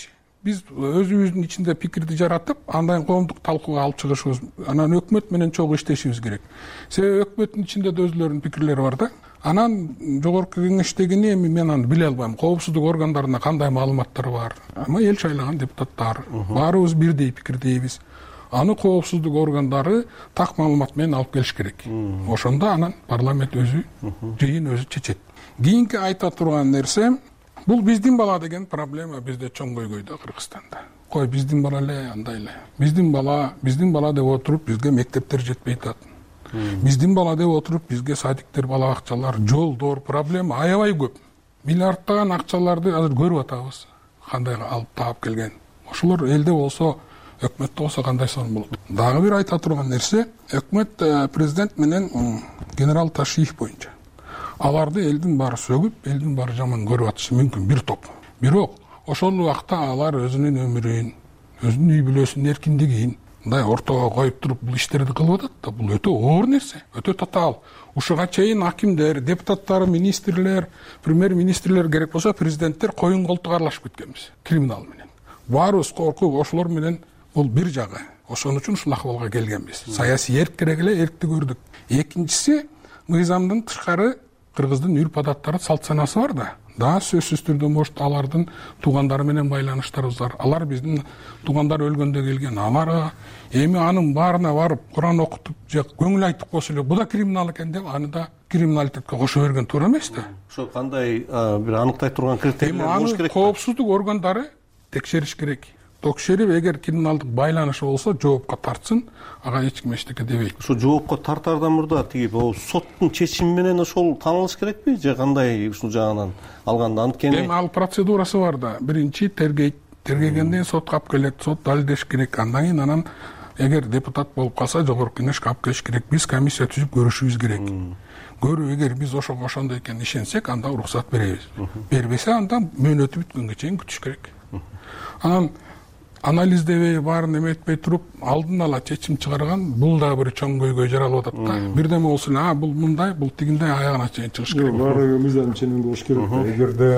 биз өзүбүздүн ичинде пикирди жаратып андан коомдук талкууга алып чыгышыбыз, анан өкмөт менен чогуу иштешибиз керек. Себеби өкмөттүн ичинде да өзүлөрүнүн пикирлери бар да. Анан жогорку кеңештегини эми мен аны биле албайм. Коопсуздук органдарында кандай маалыматтар бар? Ама эл шайлаган депутаттар баарыбыз бирдей пикирдейбиз. Аны коопсуздук органдары так маалымат менен алып келиш керек. Ошондо анан парламент өзү жыйын өзү чечет. Кийинки айта турган нерсе, бул биздин бала деген проблема бизде чоң көйгөйдө Кыргызстанда. Кой биздин бала эле, андай эле. Биздин бала, биздин бала деп отуруп бизге мектептер жетпей атат. Биздин бала деп отуруп бизге садиктер, бала бакчалар, жолдор проблема аябай көп. Миллиардтаган акчаларды азыр көрүп атабыз. Кандай алып таап келген. Ошолор элде болсо, өкмөттө болсо кандай сонун болот. Дагы бир айта турган нерсе, өкмөт президент менен генерал Ташиев боюнча. Аларды элдин баары сөгүп, элдин баары жаман көрүп атышы мүмкүн бир топ. Бирок ошол убакта алар өзүнүн өмүрүн, өзүнүн үй бүлөсүнүн эркиндигин мындай ортого коюп туруп бул иштерди кылып атат да, бул өтө оор нерсе, өтө татаал. Ушуга чейин акимдер, депутаттар, министрлер, премьер-министрлер керек болсо президенттер коюн колтук аралашып кеткенбиз криминал менен. Баарыбыз коркуп ошолор менен бул бир жагы. Ошон үчүн ушул акыбалга келгенбиз. Саясий эрк керек эле, эркти көрдүк. Экинчиси, мыйзамдын тышкары Кыргыздын үрп адаттары, салт санасы бар да. Да, сөзсүз түрдө может алардын туугандары менен байланыштарыбыз бар. Алар биздин туугандар өлгөндө келген. Аларга эми анын баарына барып Куран окутуп же көңүл айтып койсо эле, бул да криминал экен деп, аны да криминалитетке кошо берген туура эмес да. Ошо кандай бир аныктай турган критерийлер болуш керек. Коопсуздук органдары текшериш керек. Текшерип, эгер криминалдык байланышы болсо, жоопко тартсын, ага эч ким эчтеке дебейт. Ошо жоопко тартардан мурда тиги соттун чечими менен ошол таанылыш керекпи же кандай ушул жагынан алганда? Анткени эми ал процедурасы бар да. Биринчи тергейт, тергегенден сотко алып келет, сот далилдеш керек. Андан кийин анан эгер депутат болуп калса, жогорку кеңешке алып келиш керек. Биз комиссия түзүп көрүшүбүз керек. Көрүп, эгер биз ошого ошондой экенин ишенсек, анда уруксат беребиз. Бербесе, анда мөөнөтү бүткөнгө чейин күтүш керек. Анан анализдебей, баарын эметпей туруп, алдын ала чечим чыгарган, бул да бир чоң көйгөй жаралып атат да. Бирдеме болсун, а бул мындай, бул тигиндей аягына чейин чыгыш керек. Баары мыйзам ченем болуш керек. Эгерде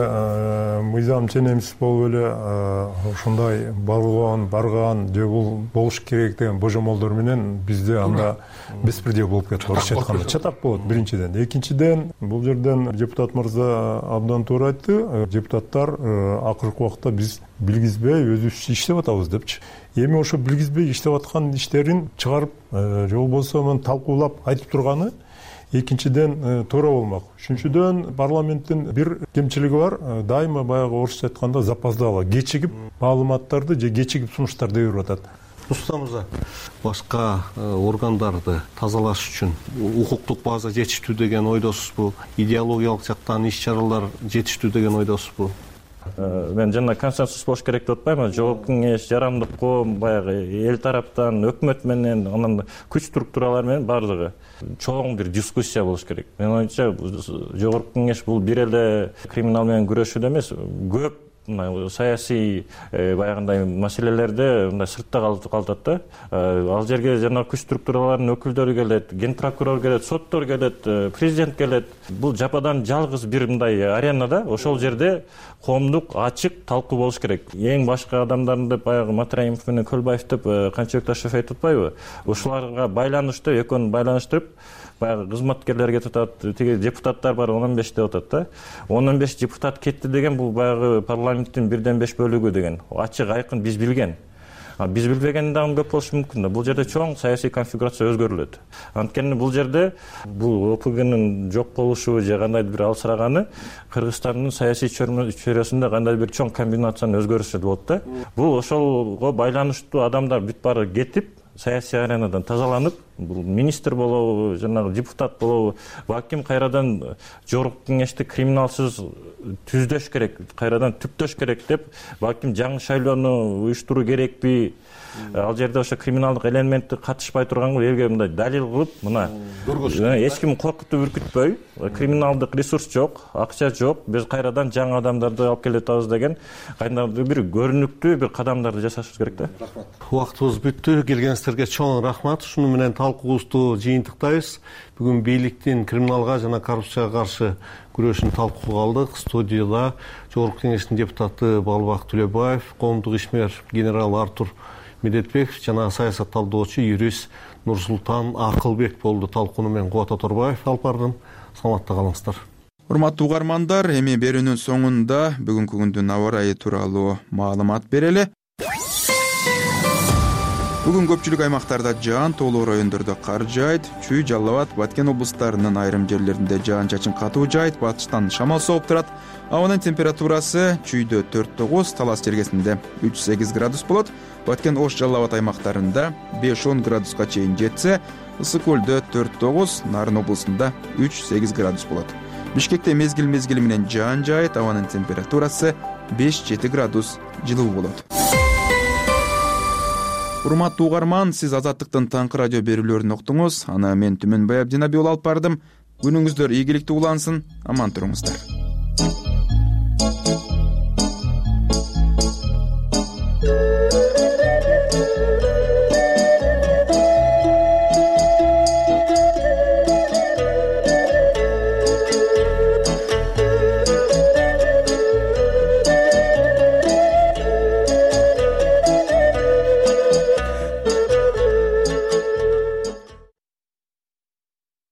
мыйзам ченемсиз болуп эле ушундай барган, барган же бул болуш керек деген божомолдор менен бизде анда беспредел болуп кетип орусча айтканда чатак болот биринчиден. Экинчиден, бул жерден депутат мырза абдан туура айтты. Депутаттар акыркы убакта биз билгизбей өзүбүзчө иштеп атабыз депчи. Эми ошо билгизбей иштеп аткан иштерин чыгарып, же болбосо мен талкуулап айтып турганы экинчиден туура болмок. Үчүнчүдөн, парламенттин бир кемчилиги бар. Дайыма баягы орусча айтканда запоздало, кечигип маалыматтарды же кечигип сунуштарды берип атат. Рустам мырза, башка органдарды тазалаш үчүн укуктук база жетиштүү деген ойдосузбу? Идеологиялык жактан иш-чаралар жетиштүү деген ойдосузбу? Мен жана консенсус болуш керек деп атпаймын. Жогорку кеңеш, жарандык коом, баягы эл тараптан, өкмөт менен, анан күч структуралар менен баардыгы чоң бир дискуссия болуш керек. Мен оюмча, жогорку кеңеш бул бир эле криминал менен күрөшүүдө эмес, көп саясий баягындай маселелерде мындай сыртта калтат да. Ал жерге жана күч структураларынын өкүлдөрү келет, ген прокурор келет, соттор келет, президент келет. Бул жападан жалгыз бир мындай аренада, ошол жерде коомдук ачык талкуу болуш керек. Эң башка адамдарды деп баягы Матраимов менен Көлбаев деп Канчыбек Ташев айтып атпайбы? Ушуларга байланыштуу, экөөнү байланыштырып, баягы кызматкерлер кетип атат, тиги депутаттар бар он беш деп атат да. он беш депутат кетти деген бул баягы парламенттин бирден беш бөлүгү деген. Ачык айкын биз билген. Биз билбеген дагы көп болушу мүмкүн да. Бул жерде чоң саясий конфигурация өзгөрүлөт. Анткени бул жерде бул ОПГнын жок болушу же кандайдыр бир алсыраганы Кыргызстандын саясий чөйрөсүндө кандайдыр бир чоң комбинациянын өзгөрүшү болот да. Бул ошолго байланыштуу адамдар бүт баары кетип, саясий аренадан тазаланып, бул министр болобу, жанагы депутат болобу, балким кайрадан жогорку кеңешти криминалсыз түздөш керек, кайрадан түптөш керек деп, балким жаңы шайлоону уюштуруу керекпи? Ал жерде ошо криминалдык элементти катышпай турганга элге мындай далил кылып, мына эч ким коркутуп үркүтпөй, криминалдык ресурс жок, акча жок, биз кайрадан жаңы адамдарды алып келип атабыз деген кандайдыр бир көрүнүктүү бир кадамдарды жасашыбыз керек да. Рахмат. Убактыбыз бүттү. Келгениңиздерге чоң рахмат. Ушуну менен талкуубузду жыйынтыктайбыз. Бүгүн бийликтин криминалга жана коррупцияга каршы күрөшүн талкууга алдык. Студияда Жогорку Кеңештин депутаты Балбак Төлөбаев, коомдук ишмер генерал Артур Медетбеков жана саясат талдоочу юрист Нурсултан Акылбек болду. Талкууну мен Кубат Оторбаев алып бардым. Саламатта калыңыздар. Урматтуу угармандар, эми берүүнүн соңунда бүгүнкү күндүн аба ырайы тууралуу маалымат берели. Бүгүн көпчүлүк аймактарда жаан, тоолуу райондордо кар жаайт. Чүй, Жалал Абад, Баткен облустарынын айрым жерлеринде жаан-чачын катуу жаайт, батыштан шамал соғуп турат. Абанын температурасы чүйдө төрт тогуз, Талас жергесинде үч сегиз градус болот. Баткен, Ош, Жалал Абад аймактарында беш он градуска чейин жетсе, Ысык көлдө төрт тогуз, Нарын облусунда үч сегиз градус болот. Бишкекте мезгил мезгили менен жаан жаайт, абанын температурасы беш жети градус жылуу болот. Урматтуу угарман, сиз Азаттыктын таңкы радио берүүлөрүн уктуңуз. Аны мен Түмөнбай Абдинабиул алып бардым. Күнүңүздөр ийгиликтүү улансын, аман туруңуздар.